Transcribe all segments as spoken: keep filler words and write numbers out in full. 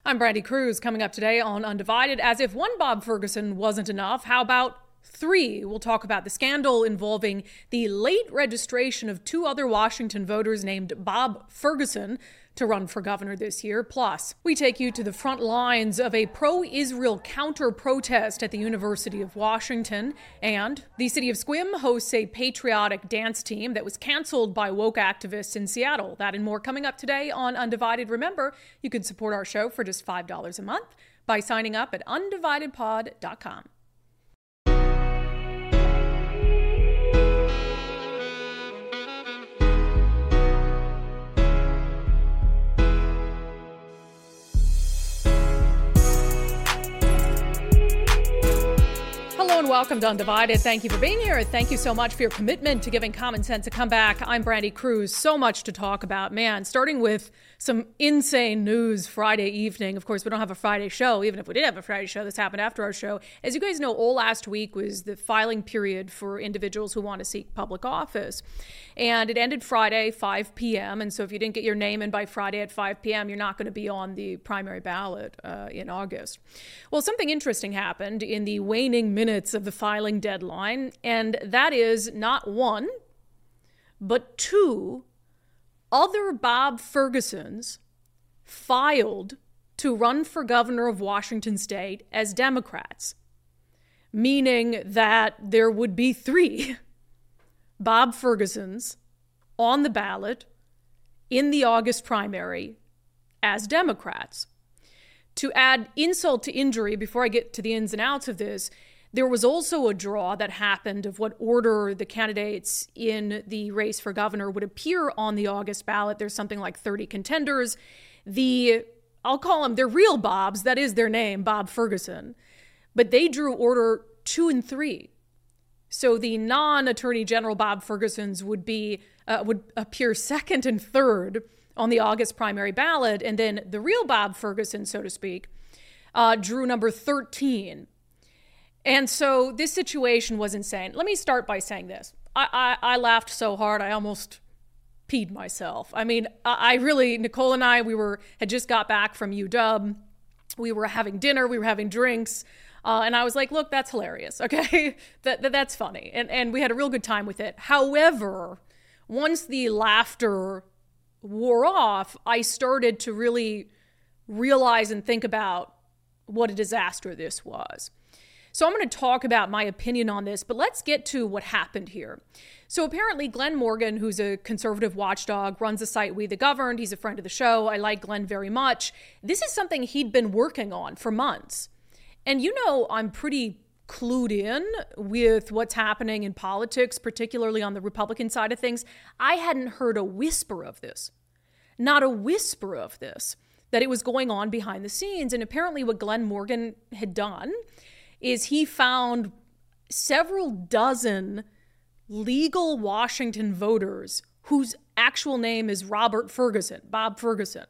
I'm Brandy Cruz. Coming up today on Undivided, as if one Bob Ferguson wasn't enough, how about three? We'll talk about the scandal involving the late registration of two other Washington voters named Bob Ferguson to run for governor this year. Plus, we take you to the front lines of a pro-Israel counter-protest at the University of Washington. And the city of Sequim hosts a patriotic dance team that was canceled by woke activists in Seattle. That and more coming up today on Undivided. Remember, you can support our show for just five dollars a month by signing up at undivided pod dot com. And welcome to Undivided. Thank you for being here. Thank you so much for your commitment to giving common sense a comeback. I'm Brandy Cruz. So much to talk about, man. Starting with some insane news Friday evening. Of course, we don't have a Friday show. Even if we did have a Friday show, this happened after our show. As you guys know, all last week was the filing period for individuals who want to seek public office. And it ended Friday, five p.m. And so if you didn't get your name in by Friday at five p.m., you're not going to be on the primary ballot uh, in August. Well, something interesting happened in the waning minutes of the filing deadline, and that is not one, but two other Bob Fergusons filed to run for governor of Washington state as Democrats, meaning that there would be three Bob Fergusons on the ballot in the August primary as Democrats. To add insult to injury, before I get to the ins and outs of this, there was also a draw that happened of what order the candidates in the race for governor would appear on the August ballot. There's something like thirty contenders. The, I'll call them, they're real Bobs. That is their name, Bob Ferguson. But they drew order two and three. So the non-Attorney General Bob Fergusons would be, uh, would appear second and third on the August primary ballot. And then the real Bob Ferguson, so to speak, uh, drew number thirteen. And so this situation was insane. Let me start by saying this. I, I, I laughed so hard, I almost peed myself. I mean, I, I really, Nicole and I, we were had just got back from U W. We were having dinner, we were having drinks. Uh, and I was like, look, that's hilarious, okay? that, that That's funny. And, and we had a real good time with it. However, once the laughter wore off, I started to really realize and think about what a disaster this was. So I'm going to talk about my opinion on this, but let's get to what happened here. So apparently Glenn Morgan, who's a conservative watchdog, runs the site We the Governed. He's a friend of the show. I like Glenn very much. This is something he'd been working on for months. And you know, I'm pretty clued in with what's happening in politics, particularly on the Republican side of things. I hadn't heard a whisper of this, not a whisper of this, that it was going on behind the scenes. And apparently what Glenn Morgan had done is he found several dozen legal Washington voters whose actual name is Robert Ferguson, Bob Ferguson.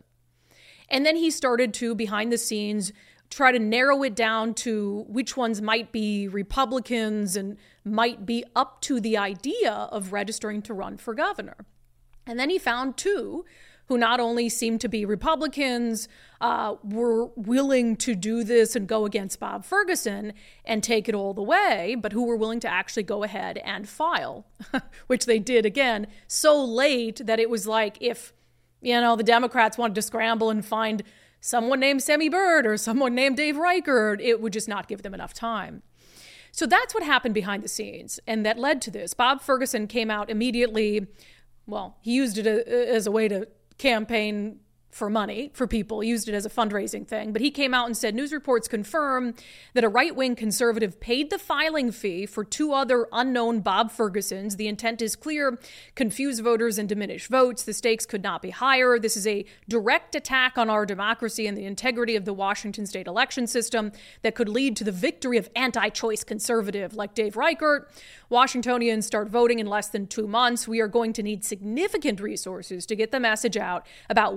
And then he started to, behind the scenes, try to narrow it down to which ones might be Republicans and might be up to the idea of registering to run for governor. And then he found two who not only seemed to be Republicans, uh, were willing to do this and go against Bob Ferguson and take it all the way, but who were willing to actually go ahead and file, which they did, again, so late that it was like if, you know, the Democrats wanted to scramble and find someone named Semi Bird or someone named Dave Reichert, it would just not give them enough time. So that's what happened behind the scenes, and that led to this. Bob Ferguson came out immediately. Well, he used it as a way to campaign for money for people, used it as a fundraising thing. But he came out and said, news reports confirm that a right-wing conservative paid the filing fee for two other unknown Bob Fergusons. The intent is clear: confuse voters and diminish votes. The stakes could not be higher. This is a direct attack on our democracy and the integrity of the Washington state election system that could lead to the victory of anti-choice conservative like Dave Reichert. Washingtonians start voting in less than two months. We are going to need significant resources to get the message out about which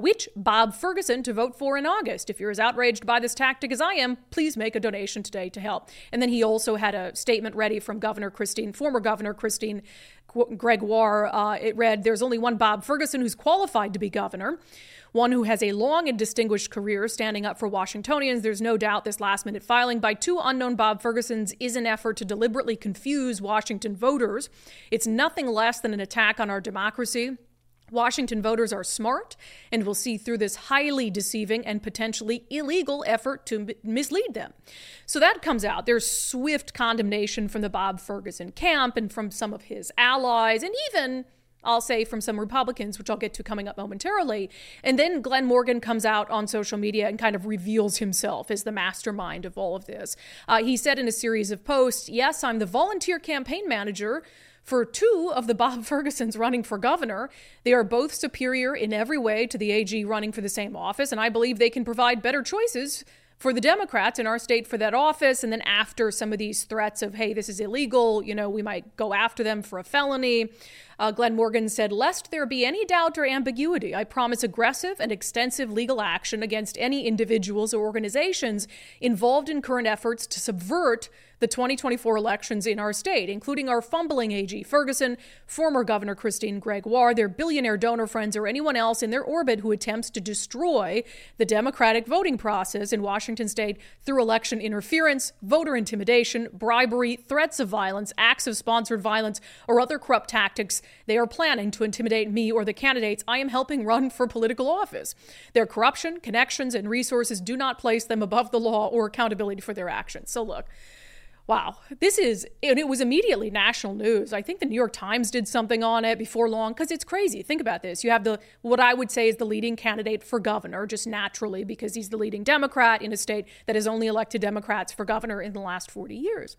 Bob Ferguson to vote for in August. If you're as outraged by this tactic as I am, please make a donation today to help. And then he also had a statement ready from Governor Christine, former Governor Christine Gregoire. Uh, it read, "There's only one Bob Ferguson who's qualified to be governor, one who has a long and distinguished career standing up for Washingtonians. There's no doubt this last-minute filing by two unknown Bob Fergusons is an effort to deliberately confuse Washington voters. It's nothing less than an attack on our democracy. Washington voters are smart and will see through this highly deceiving and potentially illegal effort to m- mislead them." So that comes out. There's swift condemnation from the Bob Ferguson camp and from some of his allies, and even, I'll say, from some Republicans, which I'll get to coming up momentarily. And then Glenn Morgan comes out on social media and kind of reveals himself as the mastermind of all of this. Uh, he said in a series of posts, "Yes, I'm the volunteer campaign manager for two of the Bob Fergusons running for governor. They are both superior in every way to the A G running for the same office, and I believe they can provide better choices for the Democrats in our state for that office." And then after some of these threats of, hey, this is illegal, you know, we might go after them for a felony, uh, Glenn Morgan said, "Lest there be any doubt or ambiguity, I promise aggressive and extensive legal action against any individuals or organizations involved in current efforts to subvert the twenty twenty-four elections in our state, including our fumbling A G Ferguson, former Governor Christine Gregoire, their billionaire donor friends, or anyone else in their orbit who attempts to destroy the democratic voting process in Washington state through election interference, voter intimidation, bribery, threats of violence, acts of sponsored violence, or other corrupt tactics they are planning to intimidate me or the candidates I am helping run for political office. Their corruption, connections, and resources do not place them above the law or accountability for their actions." So look, wow, this is, and it was immediately national news. I think the New York Times did something on it before long, because it's crazy. Think about this. You have the, what I would say is the leading candidate for governor, just naturally, because he's the leading Democrat in a state that has only elected Democrats for governor in the last forty years.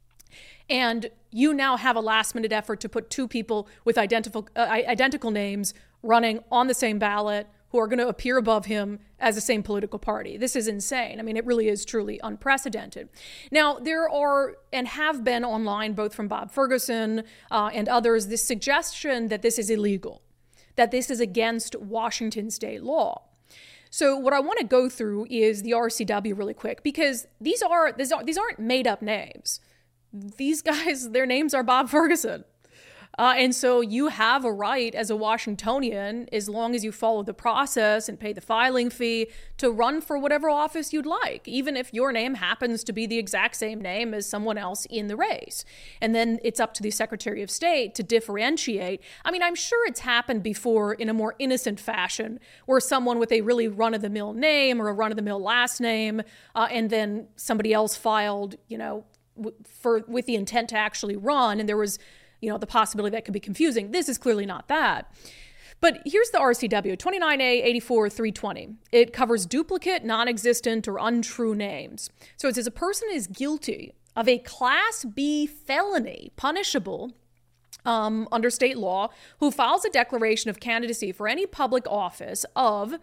And you now have a last-minute effort to put two people with identical, uh, identical names running on the same ballot who are going to appear above him as the same political party. This is insane. I mean, it really is truly unprecedented. Now, there are and have been online, both from Bob Ferguson uh, and others, this suggestion that this is illegal, that this is against Washington state law. So what I want to go through is the R C W really quick, because these are these, are, these aren't made-up names. These guys, their names are Bob Ferguson. Uh, and so you have a right as a Washingtonian, as long as you follow the process and pay the filing fee, to run for whatever office you'd like, even if your name happens to be the exact same name as someone else in the race. And then it's up to the Secretary of State to differentiate. I mean, I'm sure it's happened before in a more innocent fashion, where someone with a really run-of-the-mill name or a run-of-the-mill last name, uh, and then somebody else filed, you know, w- for with the intent to actually run, and there was, you know, the possibility that could be confusing. This is clearly not that. But here's the R C W, twenty-nine A eighty-four three twenty. It covers duplicate, non-existent, or untrue names. So it says a person is guilty of a Class B felony, punishable um, under state law, who files a declaration of candidacy for any public office of,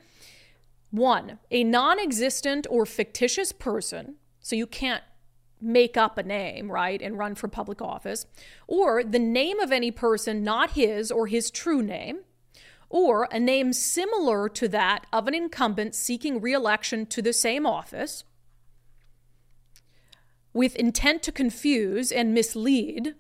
one, a non-existent or fictitious person, so you can't make up a name, right, and run for public office, or the name of any person not his or his true name, or a name similar to that of an incumbent seeking re-election to the same office, with intent to confuse and mislead,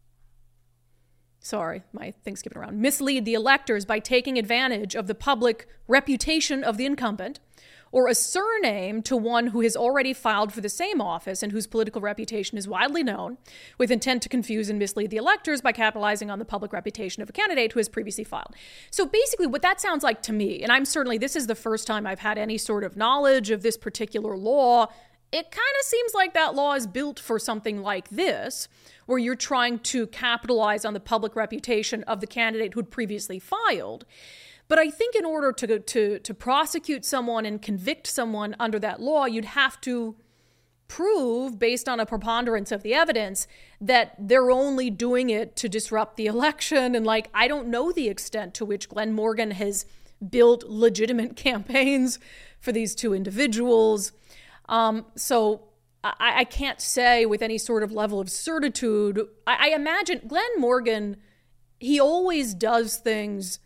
sorry, my thing's skipping around, mislead the electors by taking advantage of the public reputation of the incumbent, or a surname to one who has already filed for the same office and whose political reputation is widely known, with intent to confuse and mislead the electors by capitalizing on the public reputation of a candidate who has previously filed. So basically what that sounds like to me, and I'm certainly, this is the first time I've had any sort of knowledge of this particular law, it kind of seems like that law is built for something like this, where you're trying to capitalize on the public reputation of the candidate who'd previously filed. But I think in order to, to, to prosecute someone and convict someone under that law, you'd have to prove, based on a preponderance of the evidence, that they're only doing it to disrupt the election. And like, I don't know the extent to which Glenn Morgan has built legitimate campaigns for these two individuals. Um, so I, I can't say with any sort of level of certitude. I, I imagine Glenn Morgan, he always does things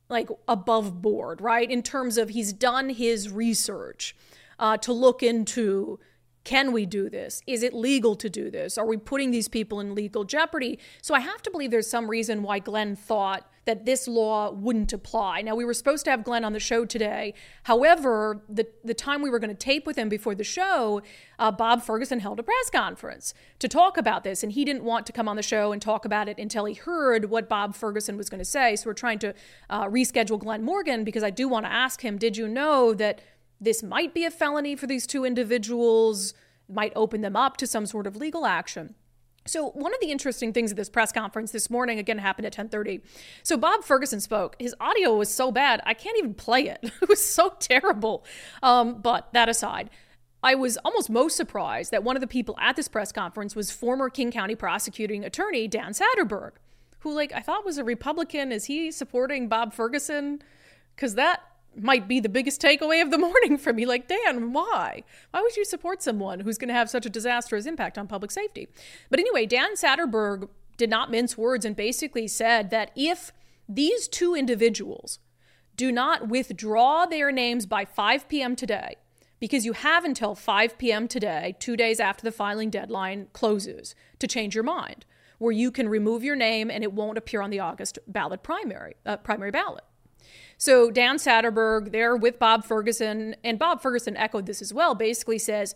like above board, right? In terms of he's done his research uh, to look into, can we do this? Is it legal to do this? Are we putting these people in legal jeopardy? So I have to believe there's some reason why Glenn thought that this law wouldn't apply. Now, we were supposed to have Glenn on the show today. However, the, the time we were going to tape with him before the show, uh, Bob Ferguson held a press conference to talk about this, and he didn't want to come on the show and talk about it until he heard what Bob Ferguson was going to say. So we're trying to uh, reschedule Glenn Morgan, because I do want to ask him, did you know that this might be a felony for these two individuals, might open them up to some sort of legal action? So one of the interesting things at this press conference this morning, again, happened at ten thirty. So Bob Ferguson spoke. His audio was so bad, I can't even play it. It was so terrible. Um, but that aside, I was almost most surprised that one of the people at this press conference was former King County prosecuting attorney Dan Satterberg, who, like, I thought was a Republican. Is he supporting Bob Ferguson? Because that might be the biggest takeaway of the morning for me. Like, Dan, why? Why would you support someone who's going to have such a disastrous impact on public safety? But anyway, Dan Satterberg did not mince words and basically said that if these two individuals do not withdraw their names by five p.m. today, because you have until five p.m. today, two days after the filing deadline closes, to change your mind, where you can remove your name and it won't appear on the August ballot primary, uh, primary ballot. So Dan Satterberg there with Bob Ferguson, and Bob Ferguson echoed this as well, basically says,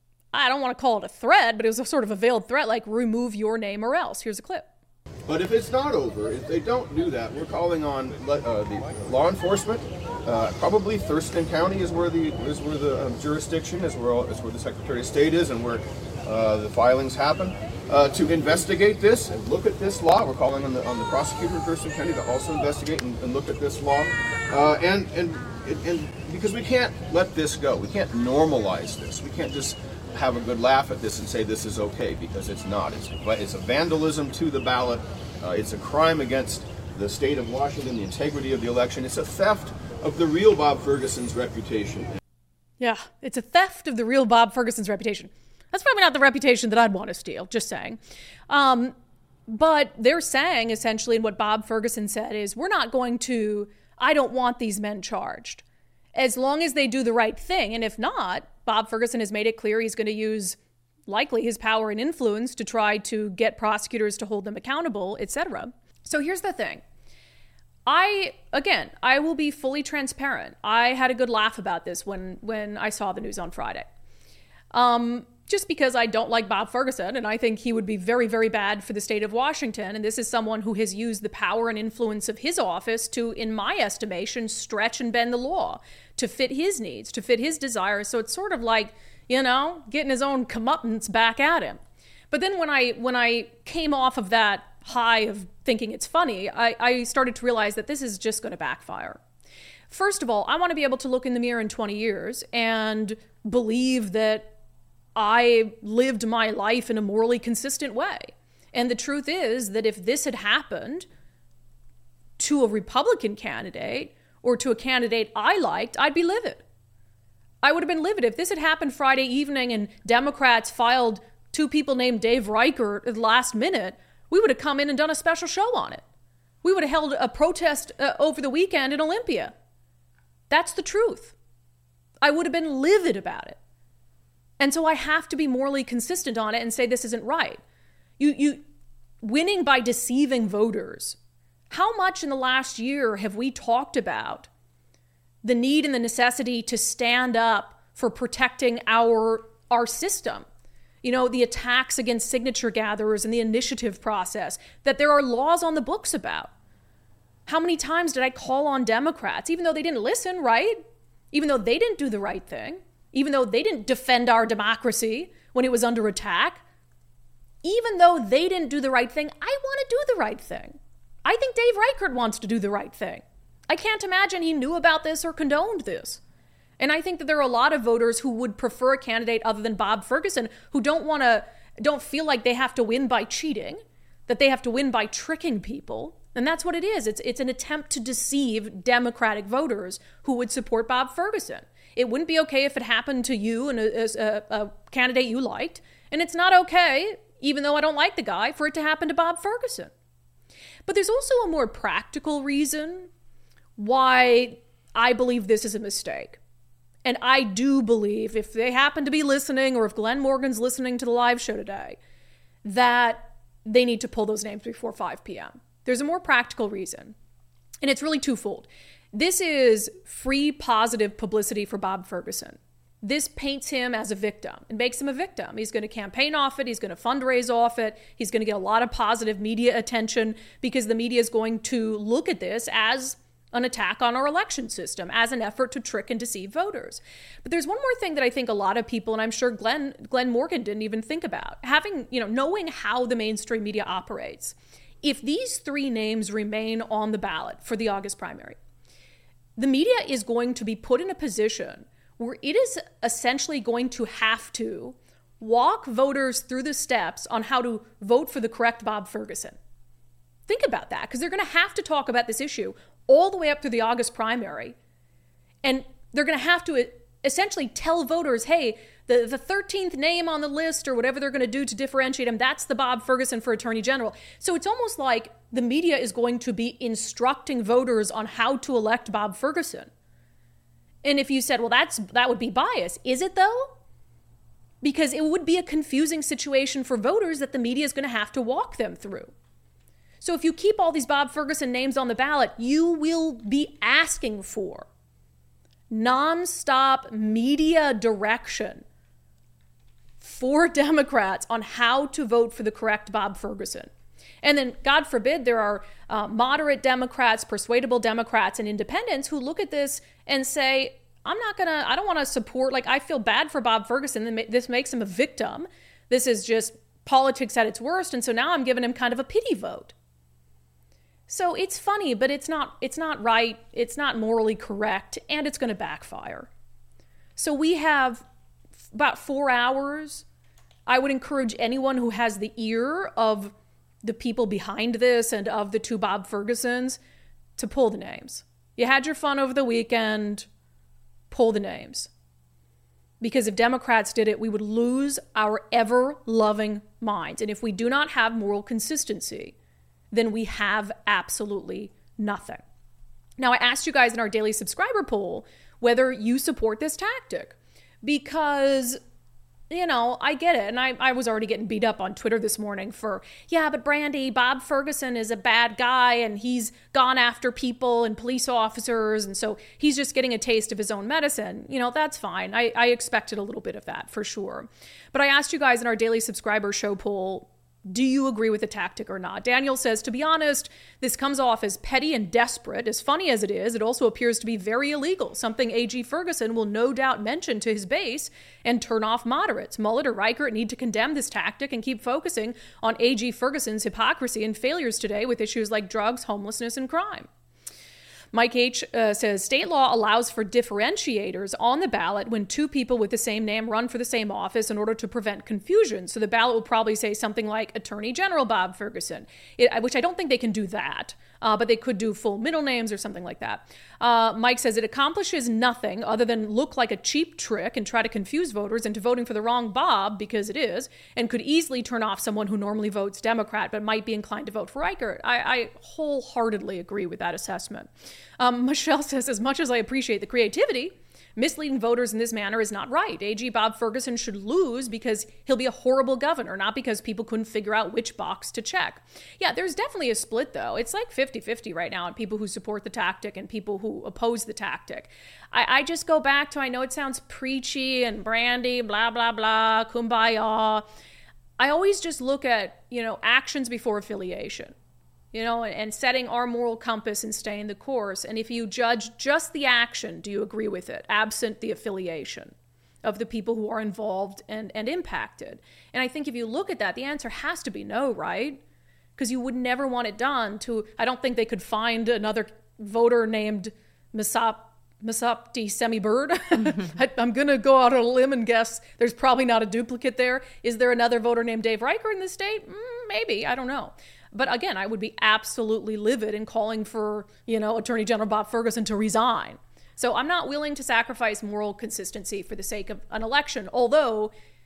I don't want to call it a threat, but it was a sort of a veiled threat, like remove your name or else. Here's a clip. But if it's not over, if they don't do that, we're calling on uh, the law enforcement. Uh, probably Thurston County is where the is where the um, jurisdiction is, where is where the Secretary of State is, and where uh, the filings happen. Uh, to investigate this and look at this law. We're calling on the on the prosecutor in Thurston County to also investigate and, and look at this law, uh, and and and because we can't let this go. We can't normalize this. We can't just have a good laugh at this and say this is okay, because it's not. It's it's a vandalism to the ballot. Uh, it's a crime against the state of Washington, the integrity of the election. It's a theft of the real Bob Ferguson's reputation. Yeah, it's a theft of the real Bob Ferguson's reputation. That's probably not the reputation that I'd want to steal, just saying. Um, but they're saying, essentially, and what Bob Ferguson said is, we're not going to, I don't want these men charged, as long as they do the right thing. And if not, Bob Ferguson has made it clear he's going to use, likely, his power and influence to try to get prosecutors to hold them accountable, et cetera. So here's the thing. I, again, I will be fully transparent. I had a good laugh about this when, when I saw the news on Friday. Um... Just because I don't like Bob Ferguson, and I think he would be very, very bad for the state of Washington. And this is someone who has used the power and influence of his office to, in my estimation, stretch and bend the law to fit his needs, to fit his desires. So it's sort of like, you know, getting his own comeuppance back at him. But then when I when I came off of that high of thinking it's funny, I, I started to realize that this is just going to backfire. First of all, I want to be able to look in the mirror in twenty years and believe that I lived my life in a morally consistent way. And the truth is that if this had happened to a Republican candidate or to a candidate I liked, I'd be livid. I would have been livid. If this had happened Friday evening and Democrats filed two people named Dave Reichert at the last minute, we would have come in and done a special show on it. We would have held a protest uh, over the weekend in Olympia. That's the truth. I would have been livid about it. And so I have to be morally consistent on it and say this isn't right. You, you, winning by deceiving voters. How much in the last year have we talked about the need and the necessity to stand up for protecting our, our system? You know, the attacks against signature gatherers and the initiative process that there are laws on the books about. How many times did I call on Democrats, even though they didn't listen, right? Even though they didn't do the right thing. Even though they didn't defend our democracy when it was under attack, even though they didn't do the right thing, I want to do the right thing. I think Dave Reichert wants to do the right thing. I can't imagine he knew about this or condoned this. And I think that there are a lot of voters who would prefer a candidate other than Bob Ferguson, who don't want to, don't feel like they have to win by cheating, that they have to win by tricking people. And that's what it is. It's, it's an attempt to deceive Democratic voters who would support Bob Ferguson. It wouldn't be okay if it happened to you and a, a, a candidate you liked. And it's not okay, even though I don't like the guy, for it to happen to Bob Ferguson. But there's also a more practical reason why I believe this is a mistake. And I do believe, if they happen to be listening, or if Glenn Morgan's listening to the live show today, that they need to pull those names before five p.m. There's a more practical reason, and it's really twofold. This is free positive publicity for Bob Ferguson. This paints him as a victim. It makes him a victim. He's going to campaign off it. He's going to fundraise off it. He's going to get a lot of positive media attention because the media is going to look at this as an attack on our election system, as an effort to trick and deceive voters. But there's one more thing that I think a lot of people, and I'm sure Glenn Glenn Morgan didn't even think about. Having, you know, knowing how the mainstream media operates. If these three names remain on the ballot for the August primary, the media is going to be put in a position where it is essentially going to have to walk voters through the steps on how to vote for the correct Bob Ferguson. Think about that, because they're going to have to talk about this issue all the way up through the August primary. And they're going to have to essentially tell voters, hey, the, the thirteenth name on the list, or whatever they're going to do to differentiate him, that's the Bob Ferguson for Attorney General. So it's almost like the media is going to be instructing voters on how to elect Bob Ferguson. And if you said, well, that's that would be bias. Is it though? Because it would be a confusing situation for voters that the media is going to have to walk them through. So if you keep all these Bob Ferguson names on the ballot, you will be asking for nonstop media direction for Democrats on how to vote for the correct Bob Ferguson. And then, God forbid, there are uh, moderate Democrats, persuadable Democrats, and independents who look at this and say, I'm not going to, I don't want to support, like, I feel bad for Bob Ferguson. This makes him a victim. This is just politics at its worst. And so now I'm giving him kind of a pity vote. So it's funny, but it's not, it's not right. It's not morally correct, and it's going to backfire. So we have about four hours. I would encourage anyone who has the ear of the people behind this and of the two Bob Fergusons to pull the names. You had your fun over the weekend, pull the names. Because if Democrats did it, we would lose our ever-loving minds. And if we do not have moral consistency, then we have absolutely nothing. Now, I asked you guys in our daily subscriber poll whether you support this tactic. Because, you know, I get it. And I, I was already getting beat up on Twitter this morning for, yeah, but Brandy, Bob Ferguson is a bad guy and he's gone after people and police officers. And so he's just getting a taste of his own medicine. You know, that's fine. I, I expected a little bit of that for sure. But I asked you guys in our daily subscriber show poll, do you agree with the tactic or not? Daniel says, to be honest, this comes off as petty and desperate. As funny as it is, it also appears to be very illegal, something A G Ferguson will no doubt mention to his base and turn off moderates. Mullet or Reichert need to condemn this tactic and keep focusing on A G Ferguson's hypocrisy and failures today with issues like drugs, homelessness, and crime. Mike H. Uh, says, state law allows for differentiators on the ballot when two people with the same name run for the same office in order to prevent confusion. So the ballot will probably say something like Attorney General Bob Ferguson, it, which I don't think they can do that, uh, but they could do full middle names or something like that. Uh, Mike says it accomplishes nothing other than look like a cheap trick and try to confuse voters into voting for the wrong Bob, because it is, and could easily turn off someone who normally votes Democrat but might be inclined to vote for Reichert. I, I wholeheartedly agree with that assessment. Um, Michelle says, as much as I appreciate the creativity, misleading voters in this manner is not right. A G Bob Ferguson should lose because he'll be a horrible governor, not because people couldn't figure out which box to check. Yeah, there's definitely a split, though. It's like fifty-fifty right now on people who support the tactic and people who oppose the tactic. I, I just go back to, I know it sounds preachy and brandy, blah, blah, blah, kumbaya. I always just look at, you know, actions before affiliation. You know, and setting our moral compass and staying the course. And if you judge just the action, do you agree with it, absent the affiliation of the people who are involved and, and impacted? And I think if you look at that, the answer has to be no, right? Because you would never want it done to, I don't think they could find another voter named Masop, Masopti Semibird. Mm-hmm. I, I'm going to go out on a limb and guess there's probably not a duplicate there. Is there another voter named Dave Reichert in the state? Mm, maybe, I don't know. But again, I would be absolutely livid in calling for, you know, Attorney General Bob Ferguson to resign. So I'm not willing to sacrifice moral consistency for the sake of an election, although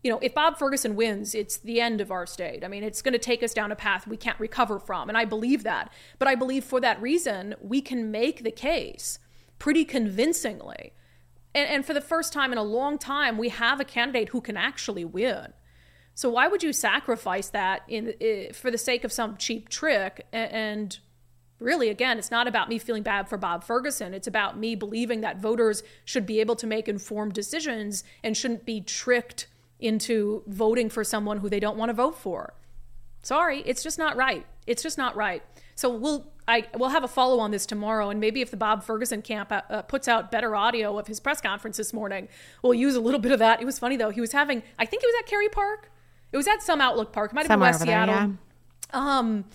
you know, if Bob Ferguson wins, it's the end of our state. I mean, it's going to take us down a path we can't recover from. And I believe that. But I believe for that reason, we can make the case pretty convincingly. And, and for the first time in a long time, we have a candidate who can actually win. So why would you sacrifice that in, in for the sake of some cheap trick? And, and really, again, it's not about me feeling bad for Bob Ferguson. It's about me believing that voters should be able to make informed decisions and shouldn't be tricked into voting for someone who they don't want to vote for. Sorry, it's just not right. It's just not right. So we'll I we'll have a follow on this tomorrow, and maybe if the Bob Ferguson camp uh, puts out better audio of his press conference this morning, we'll use a little bit of that. It was funny though. He was having, I think it was at Kerry Park. It was at some Outlook Park. It might have Somewhere been West Seattle. There, yeah. Um,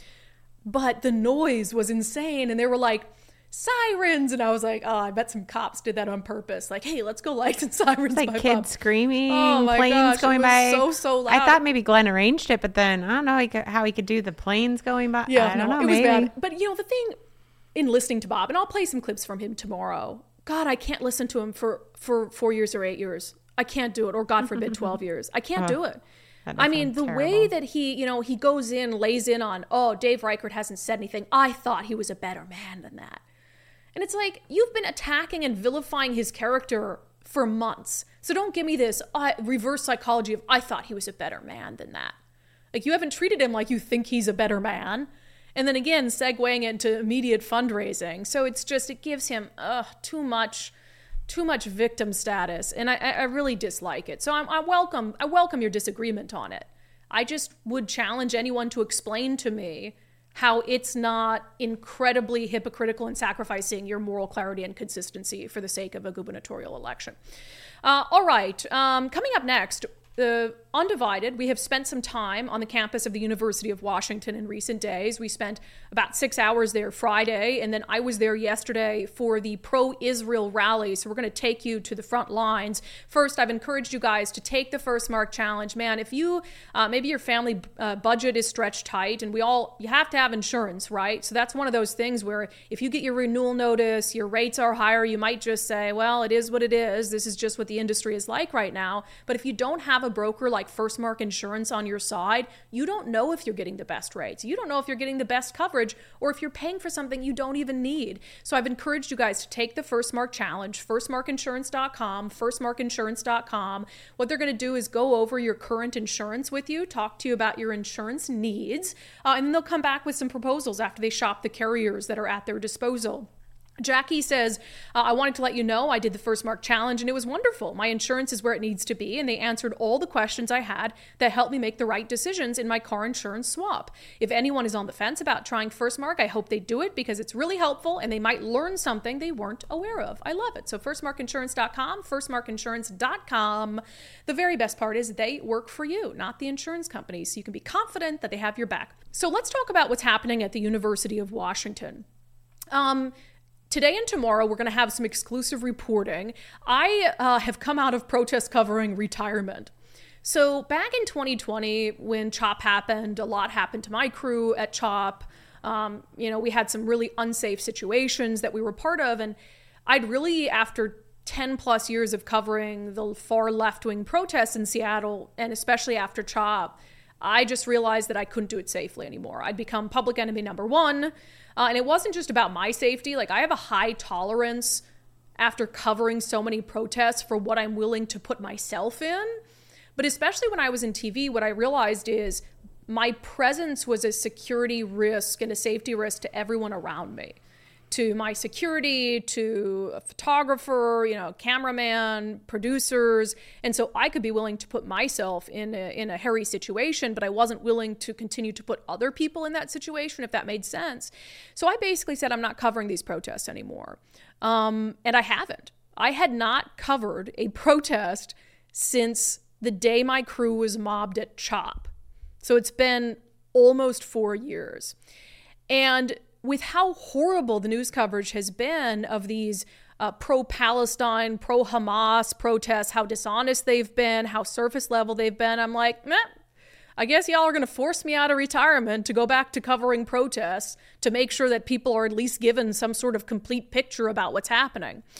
but the noise was insane, and they were like, sirens, and I was like, oh, I bet some cops did that on purpose. Like, hey, let's go light some sirens. It's like by kids Bob. Screaming, oh my planes gosh, going it was by. So so loud. I thought maybe Glenn arranged it, but then I don't know he could, how he could do the planes going by. Yeah, I don't no, know. It maybe. was bad. But you know, the thing in listening to Bob, and I'll play some clips from him tomorrow. God, I can't listen to him for for four years or eight years. I can't do it, or God forbid, twelve years. I can't oh. do it. I mean, the terrible. way that he, you know, he goes in, lays in on, oh, Dave Reichert hasn't said anything. I thought he was a better man than that. And it's like, you've been attacking and vilifying his character for months. So don't give me this uh, reverse psychology of, I thought he was a better man than that. Like, you haven't treated him like you think he's a better man. And then again, segueing into immediate fundraising. So it's just, it gives him uh, too much... too much victim status, and I, I really dislike it. So I'm, I welcome I welcome your disagreement on it. I just would challenge anyone to explain to me how it's not incredibly hypocritical and sacrificing your moral clarity and consistency for the sake of a gubernatorial election. Uh, all right, um, coming up next, uh, Undivided, we have spent some time on the campus of the University of Washington in recent days. We spent about six hours there Friday, and then I was there yesterday for the pro-Israel rally. So we're going to take you to the front lines. First, I've encouraged you guys to take the First Mark Challenge. Man, if you, uh, maybe your family uh, budget is stretched tight, and we all, you have to have insurance, right? So that's one of those things where if you get your renewal notice, your rates are higher, you might just say, well, it is what it is. This is just what the industry is like right now. But if you don't have a broker like First Mark Insurance on your side, you don't know if you're getting the best rates. You don't know if you're getting the best coverage, or if you're paying for something you don't even need. So I've encouraged you guys to take the First Mark Challenge, first mark insurance dot com, first mark insurance dot com. What they're going to do is go over your current insurance with you, talk to you about your insurance needs, uh, and then they'll come back with some proposals after they shop the carriers that are at their disposal. Jackie says, uh, I wanted to let you know I did the First Mark Challenge and it was wonderful. My insurance is where it needs to be, and they answered all the questions I had that helped me make the right decisions in my car insurance swap. If anyone is on the fence about trying First Mark, I hope they do it because it's really helpful and they might learn something they weren't aware of. I love it. So first mark insurance dot com, first mark insurance dot com. The very best part is they work for you, not the insurance company, so you can be confident that they have your back. So let's talk about what's happening at the University of Washington. Um... Today and tomorrow, we're going to have some exclusive reporting. I uh, have come out of protest covering retirement. So back in twenty twenty, when CHOP happened, a lot happened to my crew at CHOP. Um, you know, we had some really unsafe situations that we were part of. And I'd really, after ten plus years of covering the far left-wing protests in Seattle, and especially after CHOP, I just realized that I couldn't do it safely anymore. I'd become public enemy number one. Uh, and it wasn't just about my safety. Like, I have a high tolerance after covering so many protests for what I'm willing to put myself in. But especially when I was in T V, what I realized is my presence was a security risk and a safety risk to everyone around me. To my security, to a photographer, you know, cameraman, producers. And so I could be willing to put myself in a, in a hairy situation, but I wasn't willing to continue to put other people in that situation, if that made sense. So I basically said, I'm not covering these protests anymore. Um, and I haven't. I had not covered a protest since the day my crew was mobbed at CHOP. So it's been almost four years. And with how horrible the news coverage has been of these uh, pro-Palestine, pro-Hamas protests, how dishonest they've been, how surface level they've been, I'm like, meh, I guess y'all are going to force me out of retirement to go back to covering protests to make sure that people are at least given some sort of complete picture about what's happening.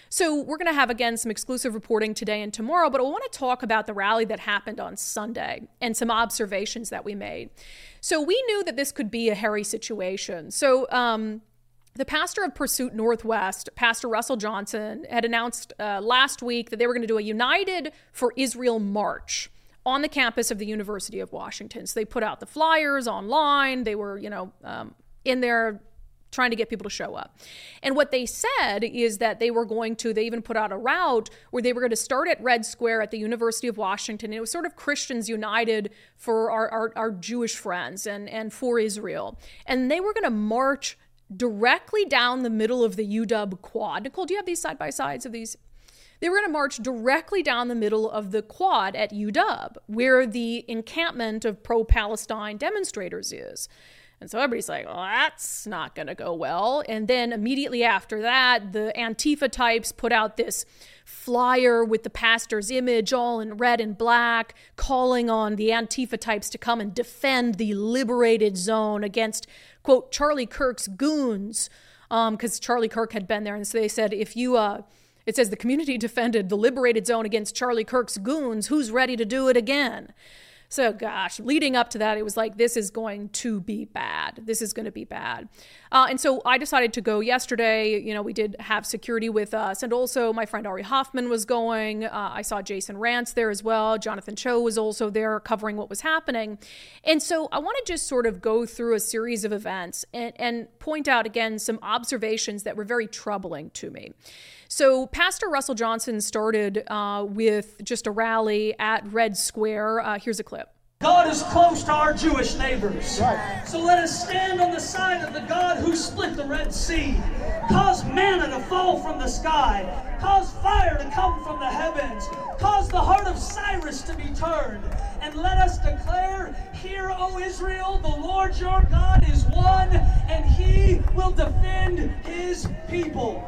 So we're going to have, again, some exclusive reporting today and tomorrow, but I want to talk about the rally that happened on Sunday and some observations that we made. So we knew that this could be a hairy situation. So um, the pastor of Pursuit Northwest, Pastor Russell Johnson, had announced uh, last week that they were going to do a United for Israel march on the campus of the University of Washington. So they put out the flyers online. They were, you know, um, in there trying to get people to show up. And what they said is that they were going to, they even put out a route where they were going to start at Red Square at the University of Washington. It was sort of Christians United for our, our, our Jewish friends and, and for Israel. And they were going to march directly down the middle of the U W quad. Nicole, do you have these side-by-sides of these? They were going to march directly down the middle of the quad at U W, where the encampment of pro-Palestine demonstrators is. And so everybody's like, well, that's not going to go well. And then immediately after that, the Antifa types put out this flyer with the pastor's image all in red and black, calling on the Antifa types to come and defend the liberated zone against, quote, Charlie Kirk's goons, because um, Charlie Kirk had been there. And so they said, if you, uh, it says the community defended the liberated zone against Charlie Kirk's goons, who's ready to do it again? So gosh, leading up to that, it was like, this is going to be bad. This is going to be bad. Uh, and so I decided to go yesterday. You know, we did have security with us. And also my friend Ari Hoffman was going. Uh, I saw Jason Rantz there as well. Jonathan Cho was also there covering what was happening. And so I want to just sort of go through a series of events and, and point out, again, some observations that were very troubling to me. So Pastor Russell Johnson started uh, with just a rally at Red Square. Uh, here's a clip. God is close to our Jewish neighbors. Right. So let us stand on the side of the God who split the Red Sea, cause manna to fall from the sky, cause fire to come from the heavens, cause the heart of Cyrus to be turned, and let us declare, hear, O Israel, the Lord your God is one, and he will defend his people.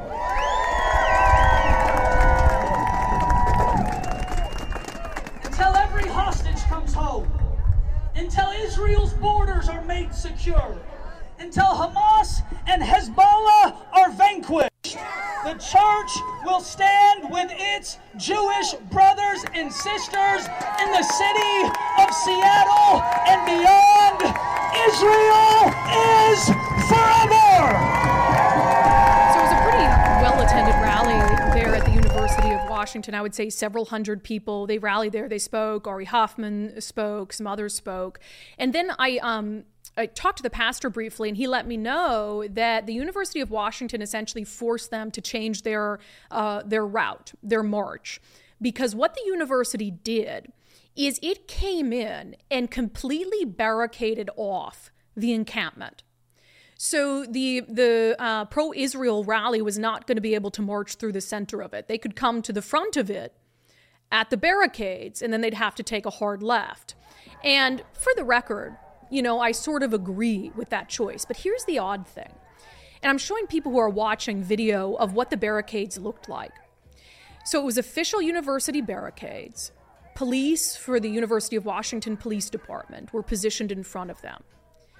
Until every hostage comes home, until Israel's borders are made secure, until Hamas and Hezbollah are vanquished, the church will stand with its Jewish brothers and sisters in the city of Seattle and beyond. Israel is forever! So it was a pretty well-attended rally there at the University of Washington. I would say several hundred people. They rallied there. They spoke. Ari Hoffman spoke. Some others spoke. And then I um I talked to the pastor briefly, and he let me know that the University of Washington essentially forced them to change their uh, their route, their march, because what the university did is it came in and completely barricaded off the encampment. So the the uh, pro-Israel rally was not going to be able to march through the center of it. They could come to the front of it at the barricades, and then they'd have to take a hard left. And for the record, you know, I sort of agree with that choice. But here's the odd thing. And I'm showing people who are watching video of what the barricades looked like. So it was official university barricades. Police for the University of Washington Police Department were positioned in front of them.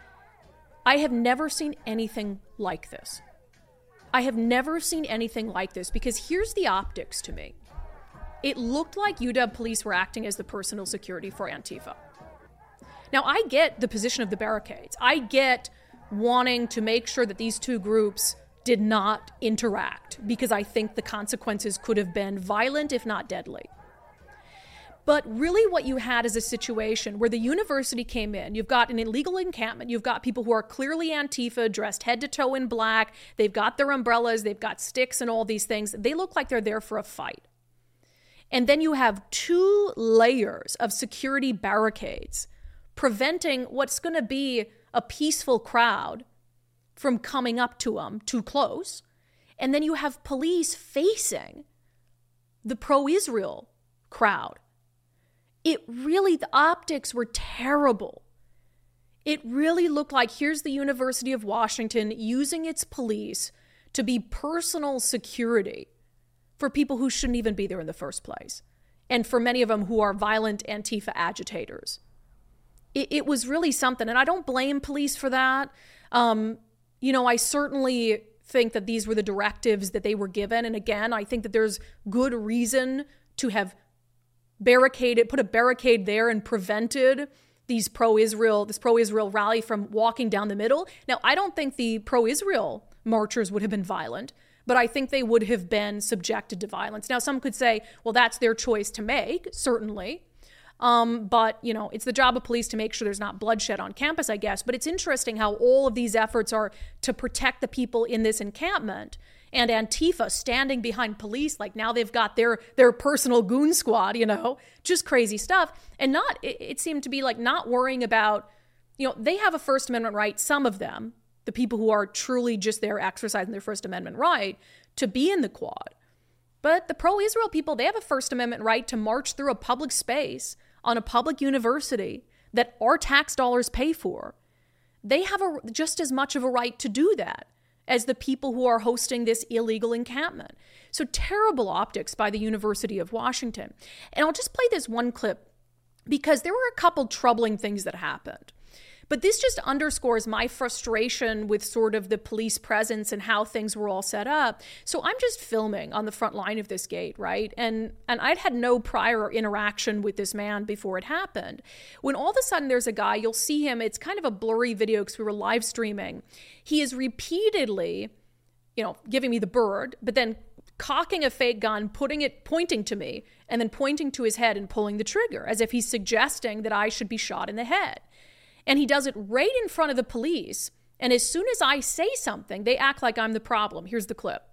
I have never seen anything like this. I have never seen anything like this, because here's the optics to me. It looked like U W police were acting as the personal security for Antifa. Now, I get the position of the barricades. I get wanting to make sure that these two groups did not interact, because I think the consequences could have been violent, if not deadly. But really what you had is a situation where the university came in. You've got an illegal encampment. You've got people who are clearly Antifa, dressed head to toe in black. They've got their umbrellas. They've got sticks and all these things. They look like they're there for a fight. And then you have two layers of security barricades preventing what's going to be a peaceful crowd from coming up to them too close. And then you have police facing the pro-Israel crowd. It really, the optics were terrible. It really looked like here's the University of Washington using its police to be personal security for people who shouldn't even be there in the first place. And for many of them who are violent Antifa agitators. It, it was really something. And I don't blame police for that. Um, you know, I certainly think that these were the directives that they were given. And again, I think that there's good reason to have barricaded, put a barricade there and prevented these pro-Israel, this pro-Israel rally from walking down the middle. Now, I don't think the pro-Israel marchers would have been violent, but I think they would have been subjected to violence. Now, some could say, well, that's their choice to make, certainly. Um, but, you know, it's the job of police to make sure there's not bloodshed on campus, I guess. But it's interesting how all of these efforts are to protect the people in this encampment, and Antifa standing behind police, like now they've got their their personal goon squad, you know, just crazy stuff. And not, it, it seemed to be like not worrying about, you know, they have a First Amendment right, some of them, the people who are truly just there exercising their First Amendment right to be in the quad. But the pro-Israel people, they have a First Amendment right to march through a public space on a public university that our tax dollars pay for. They have a, just as much of a right to do that as the people who are hosting this illegal encampment. So terrible optics by the University of Washington. And I'll just play this one clip because there were a couple troubling things that happened. But this just underscores my frustration with sort of the police presence and how things were all set up. So I'm just filming on the front line of this gate, right? And and I'd had no prior interaction with this man before it happened. When all of a sudden there's a guy, you'll see him, it's kind of a blurry video because we were live streaming. He is repeatedly, you know, giving me the bird, but then cocking a fake gun, putting it, pointing to me, and then pointing to his head and pulling the trigger as if he's suggesting that I should be shot in the head. And he does it right in front of the police. And as soon as I say something, they act like I'm the problem. Here's the clip.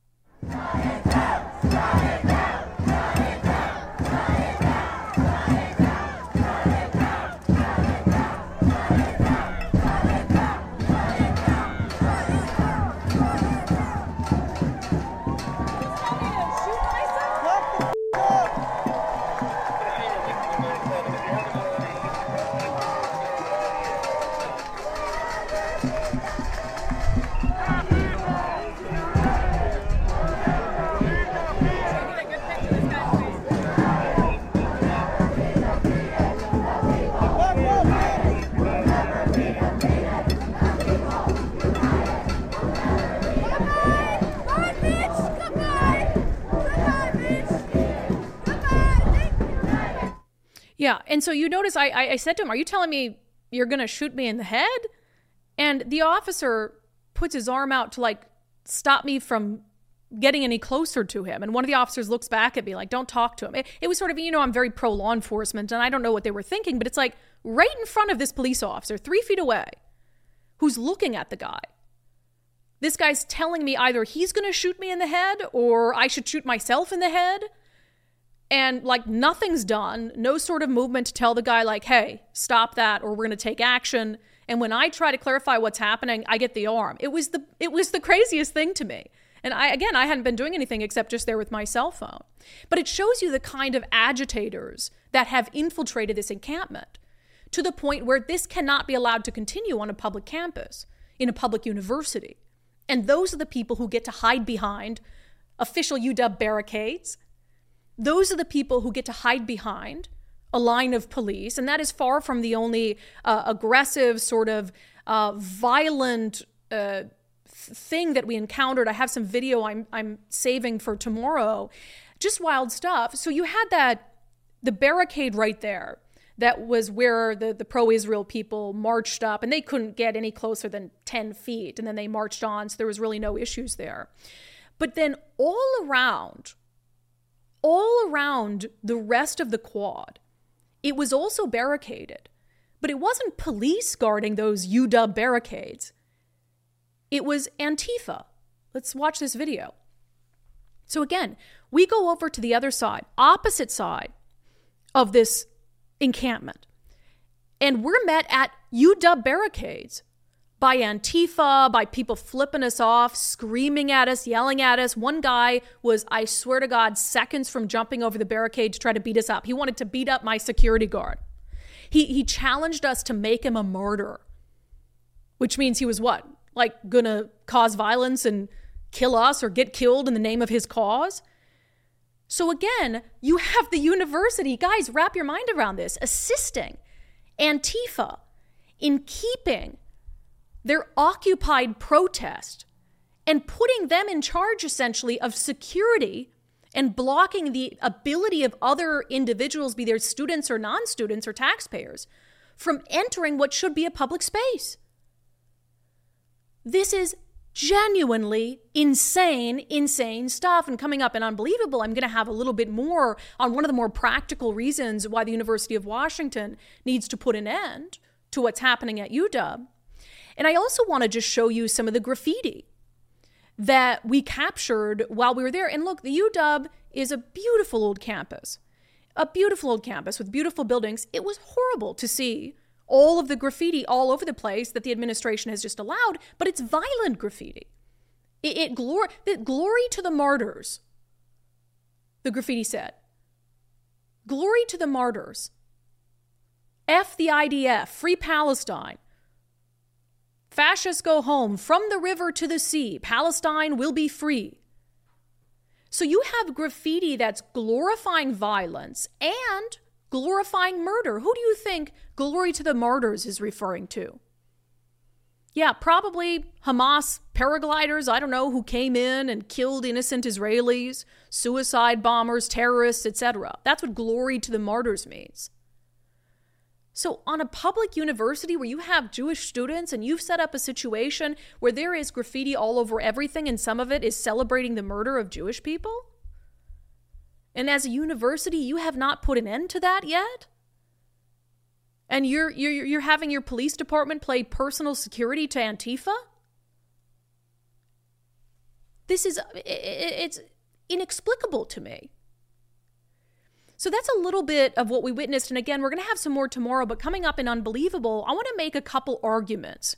Yeah, and so you notice I, I said to him, are you telling me you're going to shoot me in the head? And the officer puts his arm out to like stop me from getting any closer to him. And one of the officers looks back at me like, don't talk to him. It, it was sort of, you know, I'm very pro law enforcement and I don't know what they were thinking, but it's like right in front of this police officer, three feet away, who's looking at the guy. This guy's telling me either he's going to shoot me in the head or I should shoot myself in the head. And like nothing's done, no sort of movement to tell the guy like, hey, stop that or we're going to take action. And when I try to clarify what's happening, I get the arm. It was the it was the craziest thing to me. And I again, I hadn't been doing anything except just there with my cell phone. But it shows you the kind of agitators that have infiltrated this encampment to the point where this cannot be allowed to continue on a public campus, in a public university. And those are the people who get to hide behind official U W barricades. Those are the people who get to hide behind a line of police. And that is far from the only uh, aggressive, sort of uh, violent uh, thing that we encountered. I have some video I'm I'm saving for tomorrow. Just wild stuff. So you had that, the barricade right there. That was where the, the pro-Israel people marched up, and they couldn't get any closer than ten feet. And then they marched on, so there was really no issues there. But then all around, all around the rest of the quad, it was also barricaded. But it wasn't police guarding those U W barricades. It was Antifa. Let's watch this video. So again, we go over to the other side, opposite side of this encampment. And we're met at U W barricades by Antifa, by people flipping us off, screaming at us, yelling at us. One guy was, I swear to God, seconds from jumping over the barricade to try to beat us up. He wanted to beat up my security guard. He he challenged us to make him a martyr, which means he was what? Like gonna cause violence and kill us or get killed in the name of his cause? So again, you have the university, guys, wrap your mind around this, assisting Antifa in keeping their occupied protest and putting them in charge essentially of security and blocking the ability of other individuals, be they students or non-students or taxpayers, from entering what should be a public space. This is genuinely insane, insane stuff. And coming up in Unbelievable, I'm going to have a little bit more on one of the more practical reasons why the University of Washington needs to put an end to what's happening at U W. And I also want to just show you some of the graffiti that we captured while we were there. And look, the U W is a beautiful old campus, a beautiful old campus with beautiful buildings. It was horrible to see all of the graffiti all over the place that the administration has just allowed, but it's violent graffiti. It, it glory, the glory to the martyrs, the graffiti said. Glory to the martyrs. F the I D F, free Palestine. Fascists go home, from the river to the sea, Palestine will be free. So you have graffiti that's glorifying violence and glorifying murder. Who do you think glory to the martyrs is referring to? Yeah, probably Hamas paragliders, I don't know, who came in and killed innocent Israelis, suicide bombers, terrorists, et cetera. That's what glory to the martyrs means. So on a public university where you have Jewish students and you've set up a situation where there is graffiti all over everything and some of it is celebrating the murder of Jewish people? And as a university, you have not put an end to that yet? And you're you're you're having your police department play personal security to Antifa? This is it's inexplicable to me. So that's a little bit of what we witnessed. And again, we're going to have some more tomorrow, but coming up in Unbelievable, I want to make a couple arguments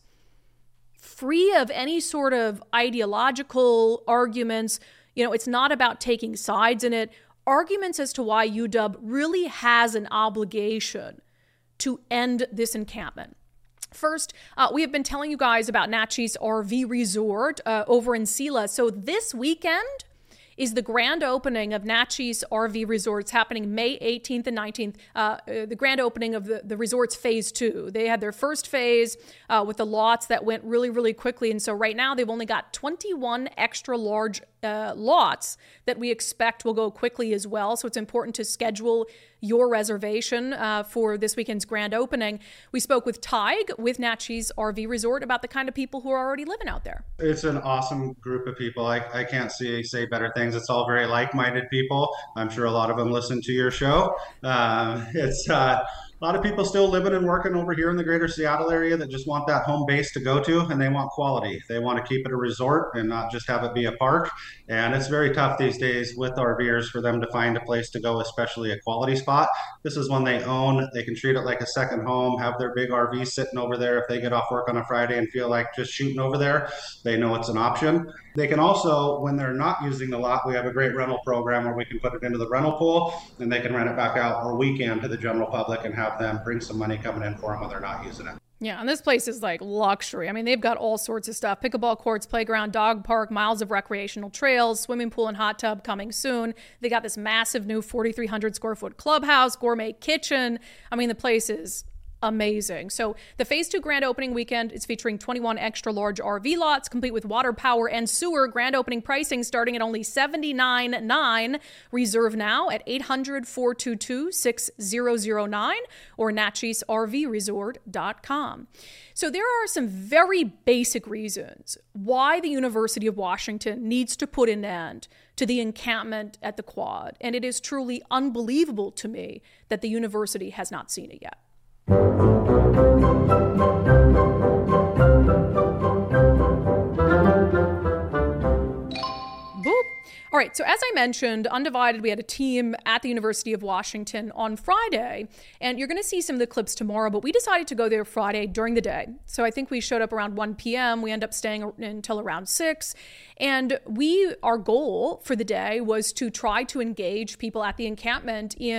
free of any sort of ideological arguments. You know, it's not about taking sides in it. Arguments as to why U W really has an obligation to end this encampment. First, uh, we have been telling you guys about Natchez R V Resort uh, over in Selah. So this weekend is the grand opening of Natchez R V Resorts, happening May eighteenth and nineteenth, uh, uh, the grand opening of the, the resort's phase two. They had their first phase uh, with the lots that went really, really quickly. And so right now they've only got twenty-one extra large uh, lots that we expect will go quickly as well. So it's important to schedule your reservation uh, for this weekend's grand opening. We spoke with Tig with Natchez R V Resort about the kind of people who are already living out there. It's an awesome group of people. I, I can't see, say better things. It's all very like-minded people. I'm sure a lot of them listen to your show. Uh, it's uh, a lot of people still living and working over here in the greater Seattle area that just want that home base to go to, and they want quality. They want to keep it a resort and not just have it be a park. And it's very tough these days with RVers for them to find a place to go, especially a quality spot. This is one they own. They can treat it like a second home, have their big R V sitting over there. If they get off work on a Friday and feel like just shooting over there, they know it's an option. They can also, when they're not using the lot, we have a great rental program where we can put it into the rental pool and they can rent it back out or weekend to the general public and have them bring some money coming in for them when they're not using it. Yeah, and this place is like luxury. I mean, they've got all sorts of stuff. Pickleball courts, playground, dog park, miles of recreational trails, swimming pool and hot tub coming soon. They got this massive new forty-three hundred square foot clubhouse, gourmet kitchen. I mean, the place is amazing. So the phase two grand opening weekend is featuring twenty-one extra large R V lots, complete with water, power, and sewer. Grand opening pricing starting at only seventy-nine dollars and ninety-nine cents. Reserve now at eight hundred, four two two, six zero zero nine or natchez r v resort dot com. So there are some very basic reasons why the University of Washington needs to put an end to the encampment at the Quad. And it is truly unbelievable to me that the university has not seen it yet. Boop. All right, so as I mentioned, Undivided, we had a team at the University of Washington on Friday, and you're going to see some of the clips tomorrow, but we decided to go there Friday during the day. So I think we showed up around one p.m. We end up staying until around six, and we, our goal for the day was to try to engage people at the encampment in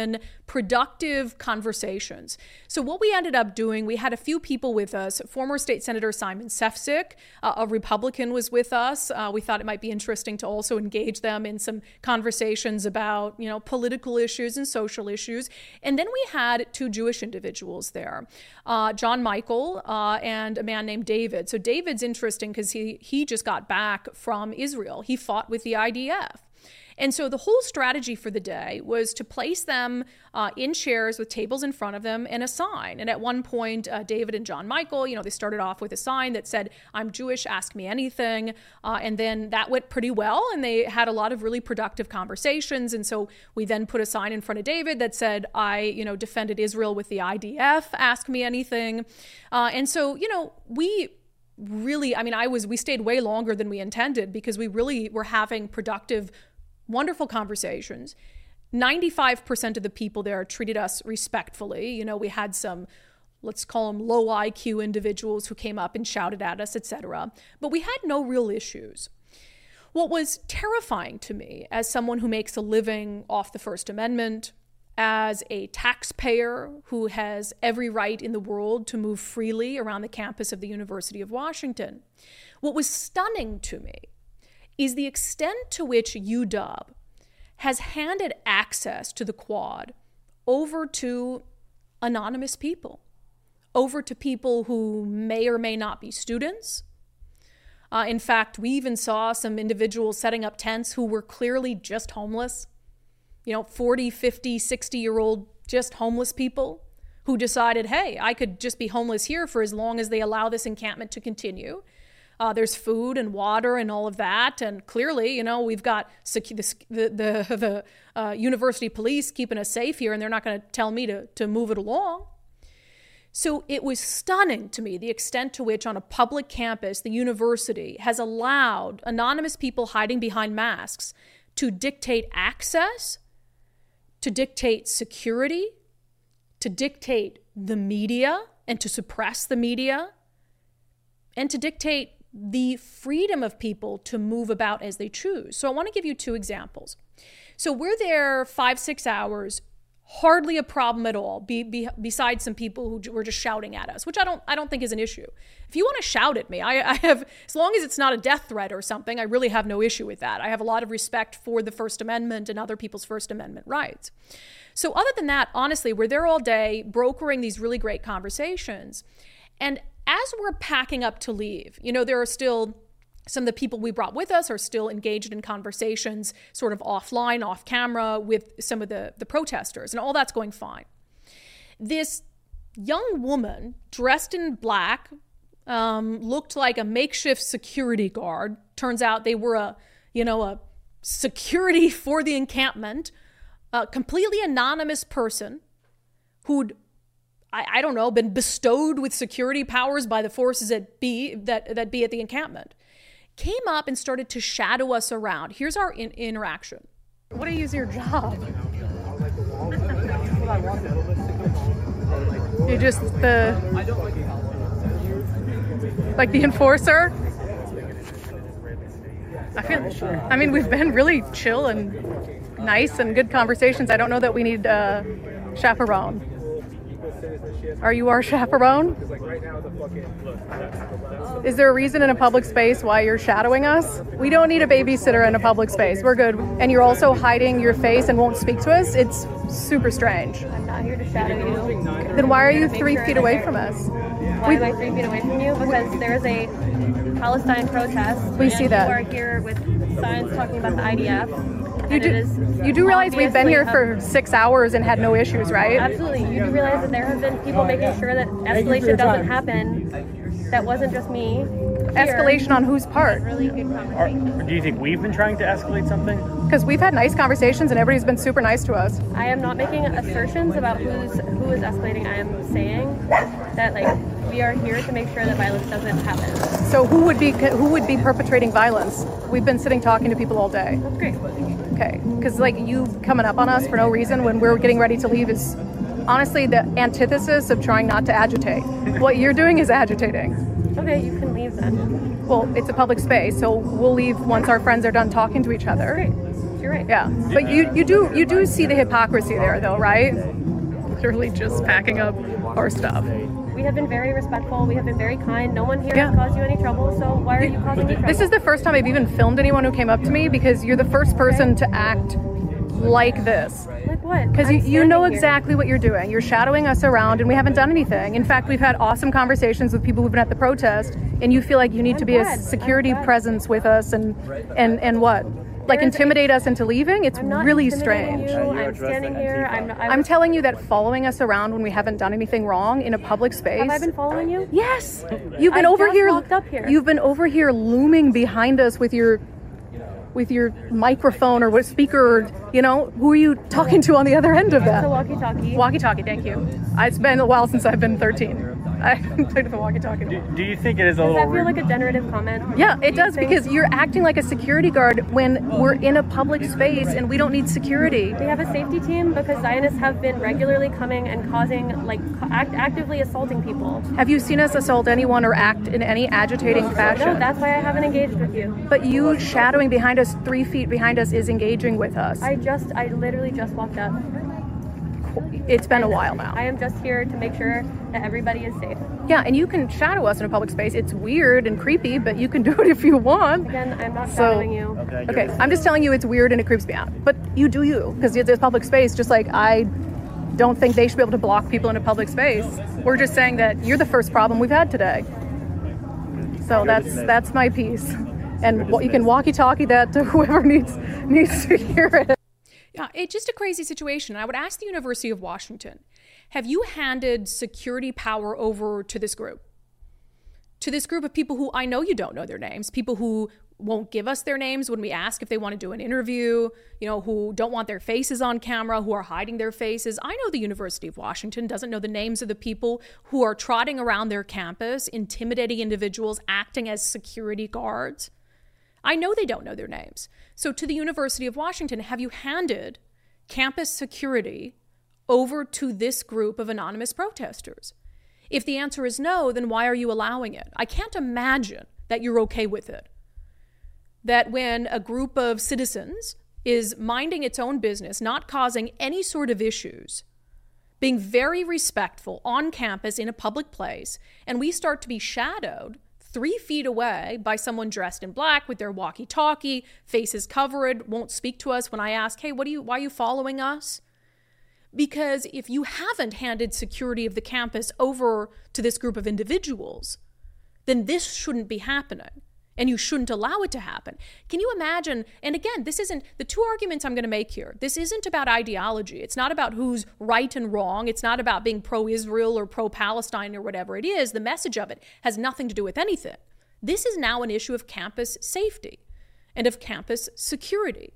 productive conversations. So what we ended up doing, we had a few people with us. Former State Senator Simon Sefcik, uh, a Republican, was with us. Uh, we thought it might be interesting to also engage them in some conversations about, you know, political issues and social issues. And then we had two Jewish individuals there, uh, John Michael uh, and a man named David. So David's interesting because he, he just got back from Israel. He fought with the I D F. And so the whole strategy for the day was to place them uh, in chairs with tables in front of them and a sign. And at one point, uh, David and John Michael, you know, they started off with a sign that said, "I'm Jewish, ask me anything." Uh, and then that went pretty well. And they had a lot of really productive conversations. And so we then put a sign in front of David that said, "I, you know, defended Israel with the I D F, ask me anything." Uh, and so, you know, we really, I mean, I was, we stayed way longer than we intended because we really were having productive, wonderful conversations. ninety-five percent of the people there treated us respectfully. You know, we had some, let's call them low I Q individuals who came up and shouted at us, et cetera. But we had no real issues. What was terrifying to me as someone who makes a living off the First Amendment, as a taxpayer who has every right in the world to move freely around the campus of the University of Washington, what was stunning to me is the extent to which U W has handed access to the Quad over to anonymous people, over to people who may or may not be students. Uh, in fact, we even saw some individuals setting up tents who were clearly just homeless, you know, forty, fifty, sixty-year-old just homeless people who decided, hey, I could just be homeless here for as long as they allow this encampment to continue. Uh, there's food and water and all of that. And clearly, you know, we've got secu- the, the, the uh, university police keeping us safe here, and they're not going to tell me to, to move it along. So it was stunning to me the extent to which on a public campus, the university has allowed anonymous people hiding behind masks to dictate access, to dictate security, to dictate the media and to suppress the media, and to dictate the freedom of people to move about as they choose. So I want to give you two examples. So we're there five, six hours, hardly a problem at all, be, be, besides some people who were just shouting at us, which I don't I don't think is an issue. If you want to shout at me, I, I have, as long as it's not a death threat or something, I really have no issue with that. I have a lot of respect for the First Amendment and other people's First Amendment rights. So other than that, honestly, we're there all day brokering these really great conversations. And as we're packing up to leave, you know, there are still some of the people we brought with us are still engaged in conversations sort of offline, off camera with some of the, the protesters, and all that's going fine. This young woman dressed in black, um, looked like a makeshift security guard. Turns out they were a, you know, a security for the encampment, a completely anonymous person who'd I, I don't know, been bestowed with security powers by the forces that be that, that be at the encampment, came up and started to shadow us around. Here's our in- interaction. What is your job? You're just the, like the enforcer? I feel, I mean, we've been really chill and nice and good conversations. I don't know that we need a chaperone. Are you our chaperone? Is there a reason in a public space why you're shadowing us? We don't need a babysitter in a public space. We're good. And you're also hiding your face and won't speak to us? It's super strange. I'm not here to shadow you. Then why are you three feet away from us? Why am I three feet away from you? Because there is a Palestine protest. We see that. You are here with signs talking about the I D F. You do, you do realize we've been here for six hours and had no issues, right? Absolutely. You do realize that there have been people making sure that escalation doesn't happen. That wasn't just me. Escalation on whose part? Really good conversation. Are, do you think we've been trying to escalate something? Because we've had nice conversations and everybody's been super nice to us. I am not making assertions about who's who is escalating. I am saying that like we are here to make sure that violence doesn't happen. So who would be who would be perpetrating violence? We've been sitting talking to people all day. That's great. Okay, because like you coming up on us for no reason when we're getting ready to leave is honestly the antithesis of trying not to agitate. What you're doing is agitating. Okay, you can leave then. Well, it's a public space, so we'll leave once our friends are done talking to each other. Great. you're right. Yeah, but you, you do you do see the hypocrisy there, though, right? Literally just packing up our stuff. We have been very respectful. We have been very kind. No one here Yeah. has caused you any trouble, so why are you causing me trouble? This is the first time I've even filmed anyone who came up to me, because you're the first person to act like this. Like what? Because I'm you, you know standing here. exactly what you're doing. You're shadowing us around, and we haven't done anything. In fact, we've had awesome conversations with people who've been at the protest, and you feel like you need I'm to be glad. a security I'm glad. presence with us, and and and what? Like There is a- intimidate us into leaving? It's I'm not really intimidating strange. You. I'm standing here. I'm. I'm, I'm telling you that following us around when we haven't done anything wrong in a public space. Have I been following you? Yes. You've been I over just here. walked up here. You've been over here looming behind us with your with your microphone or what speaker, or, you know, who are you talking to on the other end of It's a that? walkie-talkie. Walkie-talkie, thank you. It's been a while since I've been thirteen. I haven't played with a walkie-talkie. Do, do you think it is a Does little that feel rude? like a generative comment? Yeah, it Do you does, think- because you're acting like a security guard when we're in a public space and we don't need security. We have a safety team because Zionists have been regularly coming and causing, like, co- act, actively assaulting people. Have you seen us assault anyone or act in any agitating fashion? No, that's why I haven't engaged with you. But you shadowing behind us, three feet behind us, is engaging with us. I just, I literally just walked up. It's been a while now. I am just here to make sure that everybody is safe. Yeah, and you can shadow us in a public space. It's weird and creepy, but you can do it if you want. Again, I'm not So- shadowing you. Okay, I'm just telling you it's weird and it creeps me out. But you do you, because it's a public space, just like I don't think they should be able to block people in a public space. We're just saying that you're the first problem we've had today. So that's that's my piece. And what you can walkie-talkie that to whoever needs needs to hear it. Yeah, it's just a crazy situation. I would ask the University of Washington, have you handed security power over to this group? To this group of people who I know you don't know their names, people who won't give us their names when we ask if they want to do an interview, you know, who don't want their faces on camera, who are hiding their faces. I know the University of Washington doesn't know the names of the people who are trotting around their campus, intimidating individuals, acting as security guards. I know they don't know their names. So to the University of Washington, have you handed campus security over to this group of anonymous protesters? If the answer is no, then why are you allowing it? I can't imagine that you're okay with it. That when a group of citizens is minding its own business, not causing any sort of issues, being very respectful on campus in a public place, and we start to be shadowed three feet away by someone dressed in black with their walkie-talkie, faces covered, won't speak to us when I ask, hey, what are you, why are you following us? Because if you haven't handed security of the campus over to this group of individuals, then this shouldn't be happening. And you shouldn't allow it to happen. Can you imagine? And again, this isn't, the two arguments I'm going to make here, this isn't about ideology. It's not about who's right and wrong. It's not about being pro-Israel or pro-Palestine or whatever it is. The message of it has nothing to do with anything. This is now an issue of campus safety and of campus security.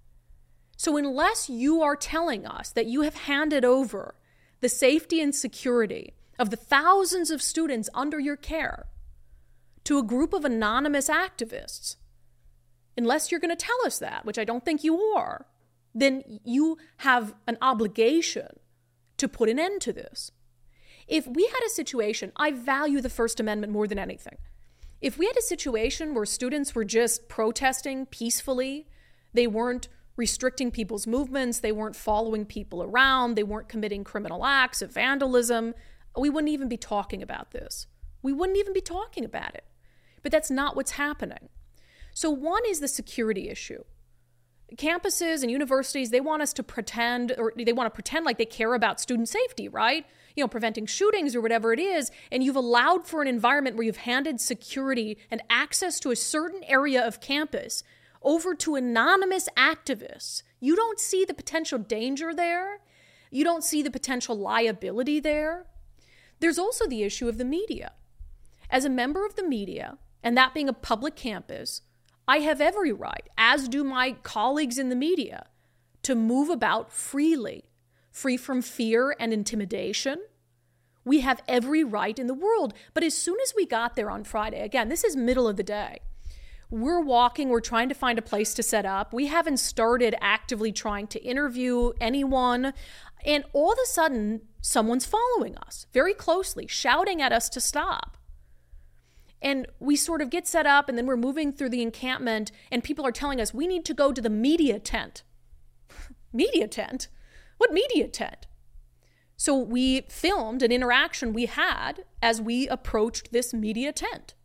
So unless you are telling us that you have handed over the safety and security of the thousands of students under your care to a group of anonymous activists, unless you're going to tell us that, which I don't think you are, then you have an obligation to put an end to this. If we had a situation, I value the First Amendment more than anything. If we had a situation where students were just protesting peacefully, they weren't restricting people's movements, they weren't following people around, they weren't committing criminal acts of vandalism, we wouldn't even be talking about this. We wouldn't even be talking about it. But that's not what's happening. So one is the security issue. Campuses and universities, they want us to pretend, or they want to pretend like they care about student safety, right? You know, preventing shootings or whatever it is. And you've allowed for an environment where you've handed security and access to a certain area of campus over to anonymous activists. You don't see the potential danger there. You don't see the potential liability there. There's also the issue of the media. As a member of the media, and that being a public campus, I have every right, as do my colleagues in the media, to move about freely, free from fear and intimidation. We have every right in the world. But as soon as we got there on Friday, again, this is middle of the day, we're walking, we're trying to find a place to set up. We haven't started actively trying to interview anyone. And all of a sudden, someone's following us very closely, shouting at us to stop. And we sort of get set up, and then we're moving through the encampment, and people are telling us we need to go to the media tent. Media tent? What media tent? So we filmed an interaction we had as we approached this media tent.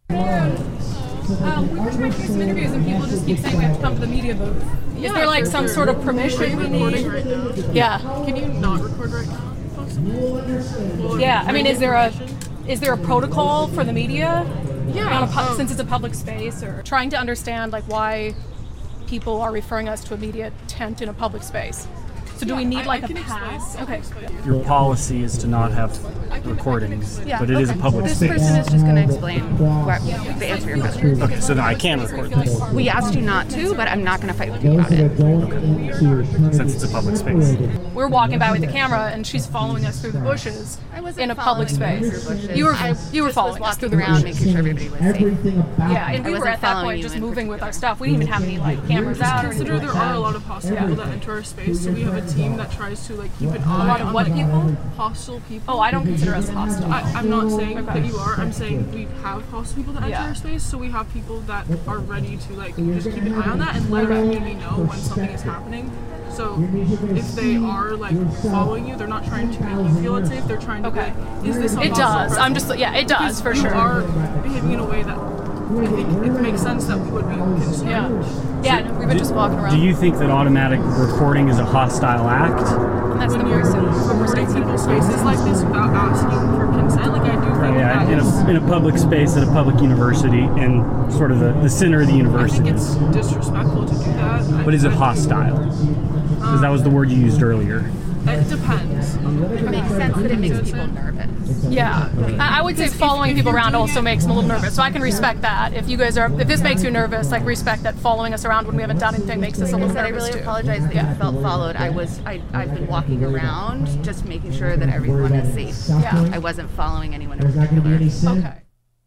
Um, we were trying to do some interviews, and people just keep saying we have to come to the media booth. Yeah, is there like some sure. sort of permission we need? Right now? Yeah. Can you not record right now? Possible? Yeah. I mean, is there a is there a protocol for the media? Yeah. On a, um, since it's a public space, or trying to understand like why people are referring us to a media tent in a public space. So do yeah, we need like I, I a pass? Okay. Your policy is to not have recordings, yeah, but it okay. is a public this space. This person is just going to explain what, the answer to your question. Okay, so then I can record this. We asked you not to, but I'm not going to fight with you about it. Okay. Since it's a public space. We're walking by with the camera, and she's following us through the bushes in a public space. You were I you were following us through the around, bushes. making sure everybody was safe. Yeah, and we were at that point just moving with our stuff. We didn't even have any like cameras out. Or Consider there are a lot of hostile people that enter our space, so we have a team that tries to like keep an eye a lot of on what people? Hostile people. Oh, I don't consider us hostile. I, I'm not saying okay. that you are. I'm saying we have hostile people that enter yeah. our space, so we have people that are ready to like just keep an eye on that and let our community know when something is happening. So if they are like following you, they're not trying to make you feel unsafe. They're trying to okay. Like, is this a it does. Presence? I'm just yeah, it does because for you sure. You are behaving in a way that I think it makes sense that we would be concerned. Yeah, yeah. No, we've been do, just walking around. Do you think that automatic recording is a hostile act? And that's when the you're person. in people's spaces like this without asking for consent, like I do think yeah, that in a, in a public space at a public university, and sort of the, the center of the university. I think it's disrespectful to do that. But I, is it I hostile? Because um, that was the word you used earlier. It depends. It makes sense that it makes people nervous. Yeah, I would say following people around also makes them a little nervous. So I can respect that. If you guys are, if this makes you nervous, like respect that following us around when we haven't done anything makes us a little nervous I really too. apologize that yeah. you felt followed. I was, I, I've been walking around just making sure that everyone is safe. Yeah. I wasn't following anyone in particular. Okay.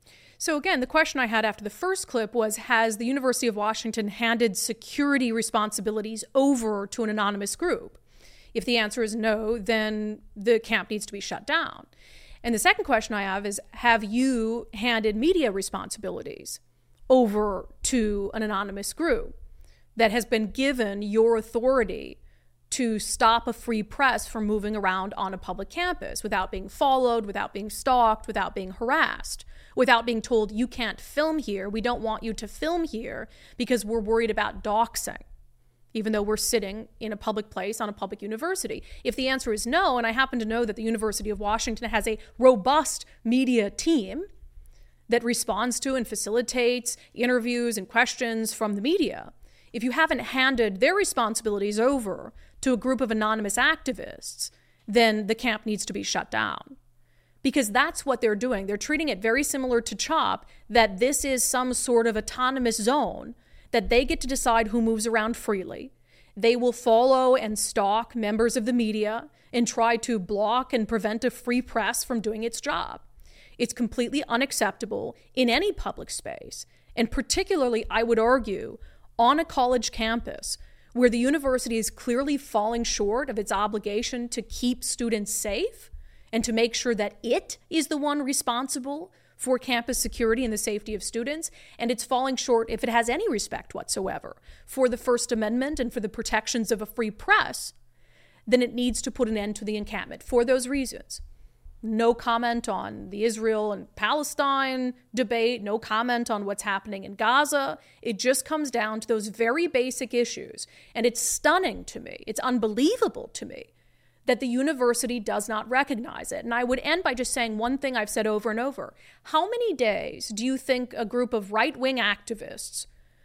So again, the question I had after the first clip was, has the University of Washington handed security responsibilities over to an anonymous group? If the answer is no, then the camp needs to be shut down. And the second question I have is, have you handed media responsibilities over to an anonymous group that has been given your authority to stop a free press from moving around on a public campus without being followed, without being stalked, without being harassed, without being told you can't film here, we don't want you to film here because we're worried about doxing, even though we're sitting in a public place on a public university? If the answer is no, and I happen to know that the University of Washington has a robust media team that responds to and facilitates interviews and questions from the media, if you haven't handed their responsibilities over to a group of anonymous activists, then the camp needs to be shut down. Because that's what they're doing. They're treating it very similar to CHOP, that this is some sort of autonomous zone that they get to decide who moves around freely. They will follow and stalk members of the media and try to block and prevent a free press from doing its job. It's completely unacceptable in any public space, and particularly, I would argue, on a college campus where the university is clearly falling short of its obligation to keep students safe and to make sure that it is the one responsible for campus security and the safety of students, and it's falling short, if it has any respect whatsoever, for the First Amendment and for the protections of a free press, then it needs to put an end to the encampment for those reasons. No comment on the Israel and Palestine debate, no comment on what's happening in Gaza. It just comes down to those very basic issues. And it's stunning to me, it's unbelievable to me, that the university does not recognize it. And I would end by just saying one thing I've said over and over. How many days do you think a group of right-wing activists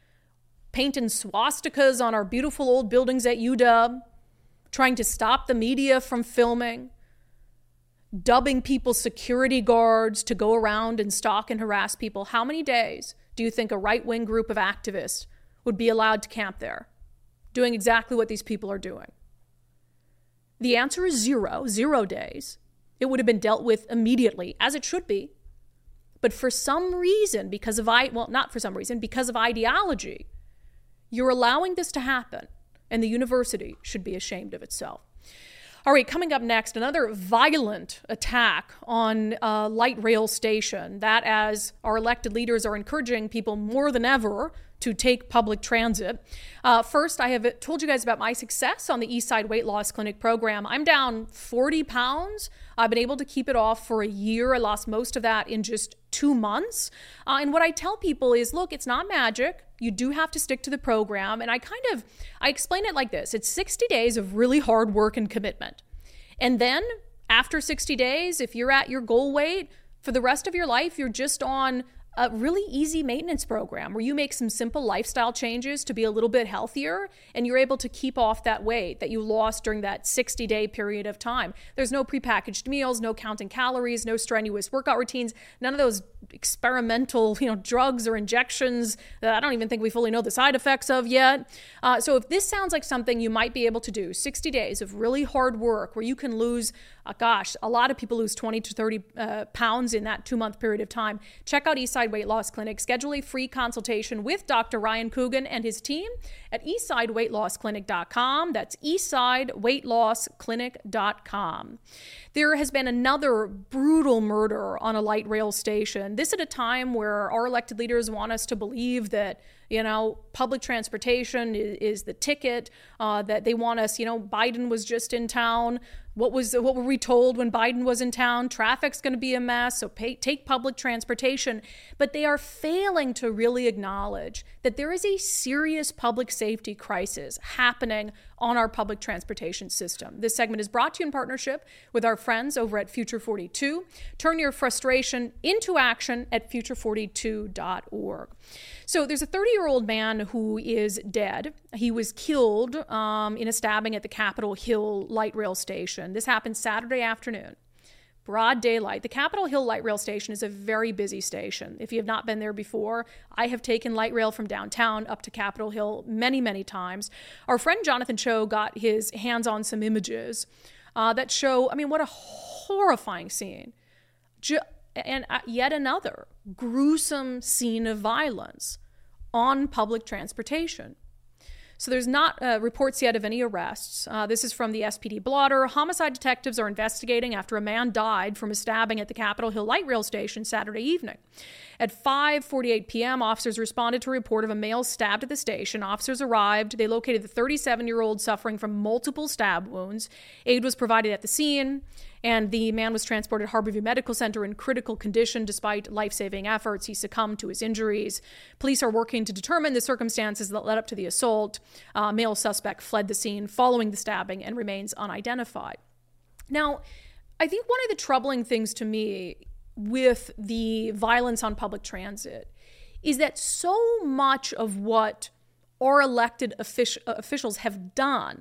painting swastikas on our beautiful old buildings at U W, trying to stop the media from filming, dubbing people security guards to go around and stalk and harass people, how many days do you think a right-wing group of activists would be allowed to camp there, doing exactly what these people are doing? The answer is zero, zero days. It would have been dealt with immediately, as it should be. But for some reason, because of, I well, not for some reason, because of ideology, you're allowing this to happen, and the university should be ashamed of itself. All right, coming up next, another violent attack on a light rail station. That, as our elected leaders are encouraging people more than ever to take public transit. Uh, first, I have told you guys about my success on the Eastside Weight Loss Clinic program. I'm down forty pounds. I've been able to keep it off for a year. I lost most of that in just two months. Uh, and what I tell people is, look, it's not magic. You do have to stick to the program. And I kind of, I explain it like this. It's sixty days of really hard work and commitment. And then after sixty days, if you're at your goal weight, for the rest of your life, you're just on a really easy maintenance program where you make some simple lifestyle changes to be a little bit healthier, and you're able to keep off that weight that you lost during that sixty day period of time. There's no prepackaged meals, no counting calories, no strenuous workout routines, none of those experimental, you know, drugs or injections that I don't even think we fully know the side effects of yet. Uh, so if this sounds like something you might be able to do, sixty days of really hard work where you can lose, uh, gosh, a lot of people lose twenty to thirty uh, pounds in that two month period of time. Check out Eastside Weight Loss Clinic. Schedule a free consultation with Doctor Ryan Coogan and his team at eastside weight loss clinic dot com. That's eastside weight loss clinic dot com. There has been another brutal murder on a light rail station. This at a time where our elected leaders want us to believe that, you know, public transportation is, is the ticket, uh, that they want us, you know, Biden was just in town. What was what were we told when Biden was in town? Traffic's going to be a mess, so pay, take public transportation. But they are failing to really acknowledge that there is a serious public safety crisis happening on our public transportation system. This segment is brought to you in partnership with our friends over at Future forty-two. Turn your frustration into action at future forty-two dot org. So there's a thirty-year-old man who is dead. He was killed um, in a stabbing at the Capitol Hill light rail station. This happened Saturday afternoon, broad daylight. The Capitol Hill light rail station is a very busy station. If you have not been there before, I have taken light rail from downtown up to Capitol Hill many, many times. Our friend Jonathan Cho got his hands on some images uh, that show, I mean, what a horrifying scene. Ju- and uh, yet another gruesome scene of violence on public transportation. So there's not uh, reports yet of any arrests. Uh, this is from the S P D blotter. Homicide detectives are investigating after a man died from a stabbing at the Capitol Hill light rail station Saturday evening. At five forty-eight p.m., officers responded to a report of a male stabbed at the station. Officers arrived. They located the thirty-seven-year-old suffering from multiple stab wounds. Aid was provided at the scene, and the man was transported to Harborview Medical Center in critical condition. Despite life-saving efforts, he succumbed to his injuries. Police are working to determine the circumstances that led up to the assault. Uh, male suspect fled the scene following the stabbing and remains unidentified. Now, I think one of the troubling things to me with the violence on public transit is that so much of what our elected offic- officials have done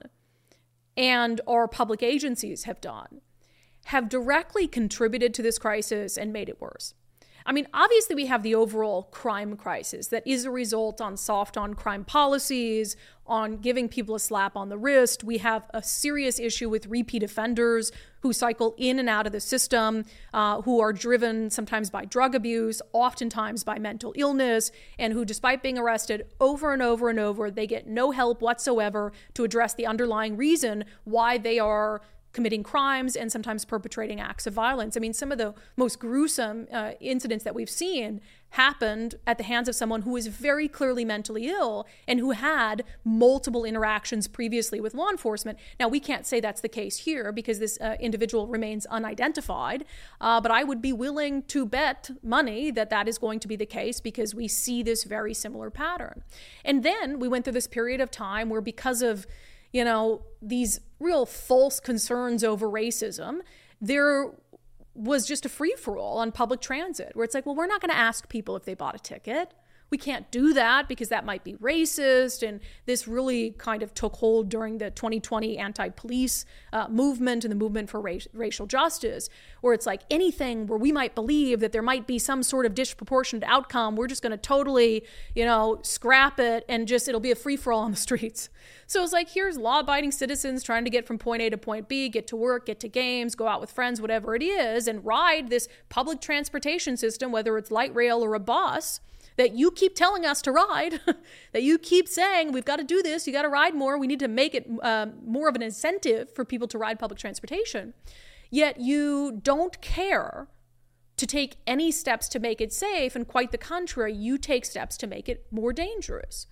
and our public agencies have done have directly contributed to this crisis and made it worse. I mean, obviously we have the overall crime crisis that is a result on soft on crime policies, on giving people a slap on the wrist. We have a serious issue with repeat offenders who cycle in and out of the system, uh, who are driven sometimes by drug abuse, oftentimes by mental illness, and who, despite being arrested over and over and over, they get no help whatsoever to address the underlying reason why they are committing crimes and sometimes perpetrating acts of violence. I mean, some of the most gruesome uh, incidents that we've seen happened at the hands of someone who is very clearly mentally ill and who had multiple interactions previously with law enforcement. Now, we can't say that's the case here because this uh, individual remains unidentified, uh, but I would be willing to bet money that that is going to be the case because we see this very similar pattern. And then we went through this period of time where, because of you know, these real false concerns over racism, there was just a free-for-all on public transit where it's like, well, we're not going to ask people if they bought a ticket. We can't do that because that might be racist. And this really kind of took hold during the twenty twenty anti-police uh, movement and the movement for race, racial justice, where it's like anything where we might believe that there might be some sort of disproportionate outcome, we're just going to totally, you know, scrap it and just it'll be a free-for-all on the streets. So it's like, here's law-abiding citizens trying to get from point A to point B, get to work, get to games, go out with friends, whatever it is, and ride this public transportation system, whether it's light rail or a bus, that you keep telling us to ride, that you keep saying, we've got to do this, you got to ride more, we need to make it uh, more of an incentive for people to ride public transportation, yet you don't care to take any steps to make it safe, and quite the contrary, you take steps to make it more dangerous.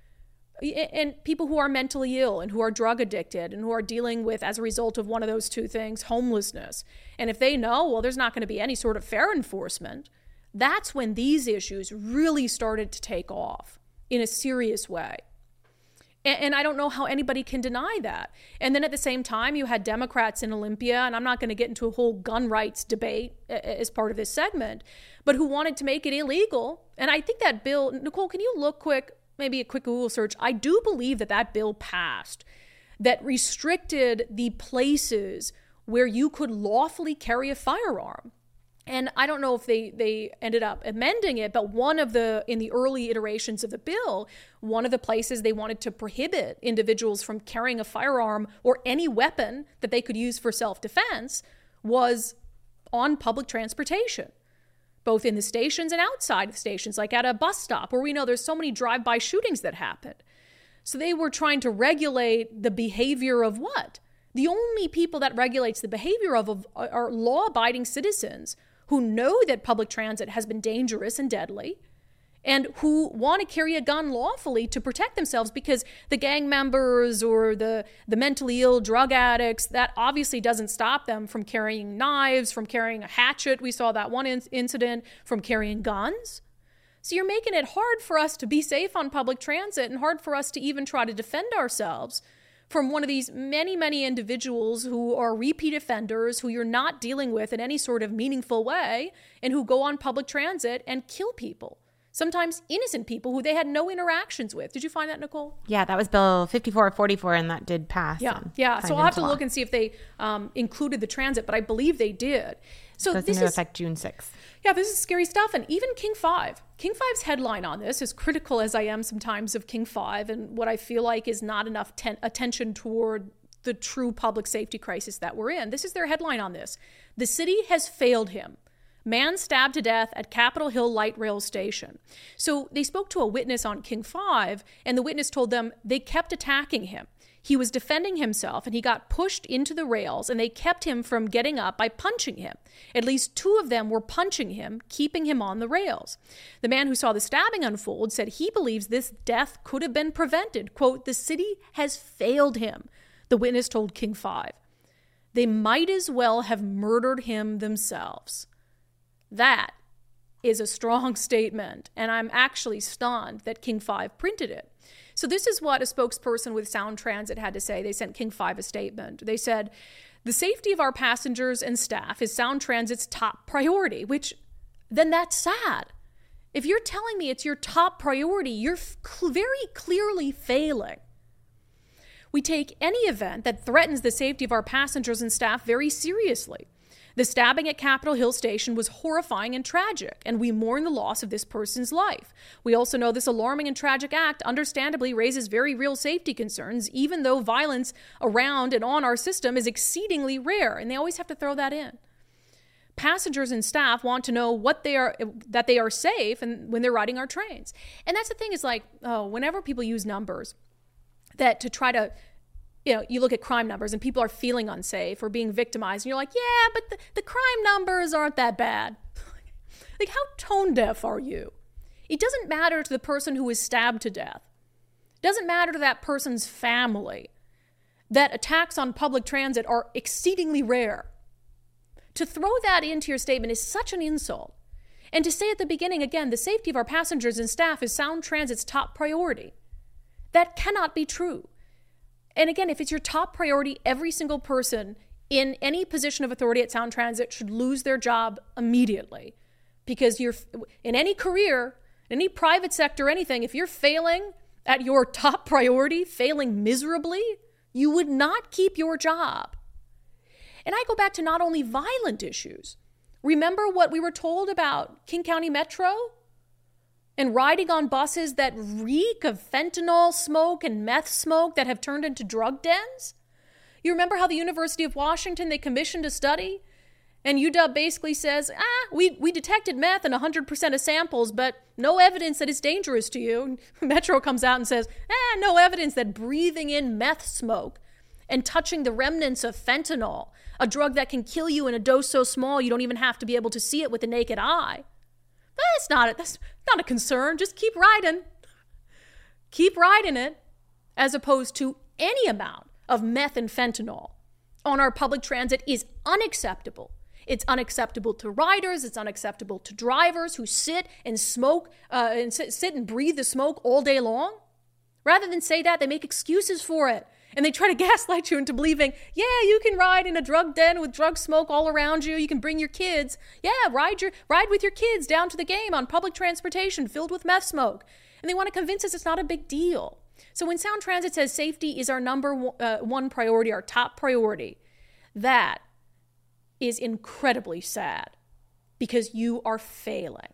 And people who are mentally ill and who are drug addicted and who are dealing with, as a result of one of those two things, homelessness. And if they know, well, there's not going to be any sort of fare enforcement, that's when these issues really started to take off in a serious way. And, and I don't know how anybody can deny that. And then at the same time, you had Democrats in Olympia, and I'm not going to get into a whole gun rights debate as part of this segment, but who wanted to make it illegal. And I think that bill, Nicole, can you look quick? Maybe a quick Google search. I do believe that that bill passed that restricted the places where you could lawfully carry a firearm. And I don't know if they, they ended up amending it, but one of the, in the early iterations of the bill, one of the places they wanted to prohibit individuals from carrying a firearm or any weapon that they could use for self-defense was on public transportation, both in the stations and outside of the stations, like at a bus stop where we know there's so many drive-by shootings that happen. So they were trying to regulate the behavior of what? The only people that regulates the behavior of, of are law-abiding citizens who know that public transit has been dangerous and deadly, and who want to carry a gun lawfully to protect themselves, because the gang members or the, the mentally ill drug addicts, that obviously doesn't stop them from carrying knives, from carrying a hatchet. We saw that one in- incident, from carrying guns. So you're making it hard for us to be safe on public transit and hard for us to even try to defend ourselves from one of these many, many individuals who are repeat offenders, who you're not dealing with in any sort of meaningful way, and who go on public transit and kill people. Sometimes innocent people who they had no interactions with. Did you find that, Nicole? Yeah, that was Bill fifty-four forty-four, and that did pass. Yeah, yeah. So I'll have to look and see if they um, included the transit, but I believe they did. So goes this into is effect June sixth. Yeah, this is scary stuff. And even King five. King five's headline on this, as critical as I am sometimes of King five and what I feel like is not enough ten- attention toward the true public safety crisis that we're in. This is their headline on this. The city has failed him. Man stabbed to death at Capitol Hill Light Rail Station. So they spoke to a witness on King five, and the witness told them they kept attacking him. He was defending himself, and he got pushed into the rails, and they kept him from getting up by punching him. At least two of them were punching him, keeping him on the rails. The man who saw the stabbing unfold said he believes this death could have been prevented. Quote, "The city has failed him," the witness told King five. They might as well have murdered him themselves. That is a strong statement, and I'm actually stunned that King five printed it. So this is what a spokesperson with Sound Transit had to say. They sent King five a statement. They said, "The safety of our passengers and staff is Sound Transit's top priority," which then that's sad. If you're telling me it's your top priority, you're cl- very clearly failing. "We take any event that threatens the safety of our passengers and staff very seriously. The stabbing at Capitol Hill Station was horrifying and tragic, and we mourn the loss of this person's life. We also know this alarming and tragic act understandably raises very real safety concerns, even though violence around and on our system is exceedingly rare," and they always have to throw that in. "Passengers and staff want to know what they are, that they are safe and when they're riding our trains." And that's the thing, is like, oh, whenever people use numbers that to try to, you know, you look at crime numbers and people are feeling unsafe or being victimized, and you're like, yeah, but the, the crime numbers aren't that bad. Like, how tone deaf are you? It doesn't matter to the person who is stabbed to death. It doesn't matter to that person's family that attacks on public transit are exceedingly rare. To throw that into your statement is such an insult. And to say at the beginning, again, the safety of our passengers and staff is Sound Transit's top priority. That cannot be true. And again, if it's your top priority, every single person in any position of authority at Sound Transit should lose their job immediately. Because you're in any career, any private sector, anything, if you're failing at your top priority, failing miserably, you would not keep your job. And I go back to not only violent issues. Remember what we were told about King County Metro? And riding on buses that reek of fentanyl smoke and meth smoke that have turned into drug dens? You remember how the University of Washington, they commissioned a study And U W basically says, ah, we, we detected meth in one hundred percent of samples, but no evidence that it's dangerous to you. Metro comes out and says, ah, no evidence that breathing in meth smoke and touching the remnants of fentanyl, a drug that can kill you in a dose so small you don't even have to be able to see it with the naked eye. That's not a, that's not a concern. Just keep riding. Keep riding it, as opposed to any amount of meth and fentanyl on our public transit is unacceptable. It's unacceptable to riders. It's unacceptable to drivers who sit and smoke uh, and sit, sit and breathe the smoke all day long. Rather than say that, they make excuses for it. And they try to gaslight you into believing, yeah, you can ride in a drug den with drug smoke all around you. You can bring your kids. Yeah, ride your ride with your kids down to the game on public transportation filled with meth smoke. And they want to convince us it's not a big deal. So when Sound Transit says safety is our number uh, one priority, our top priority, that is incredibly sad because you are failing.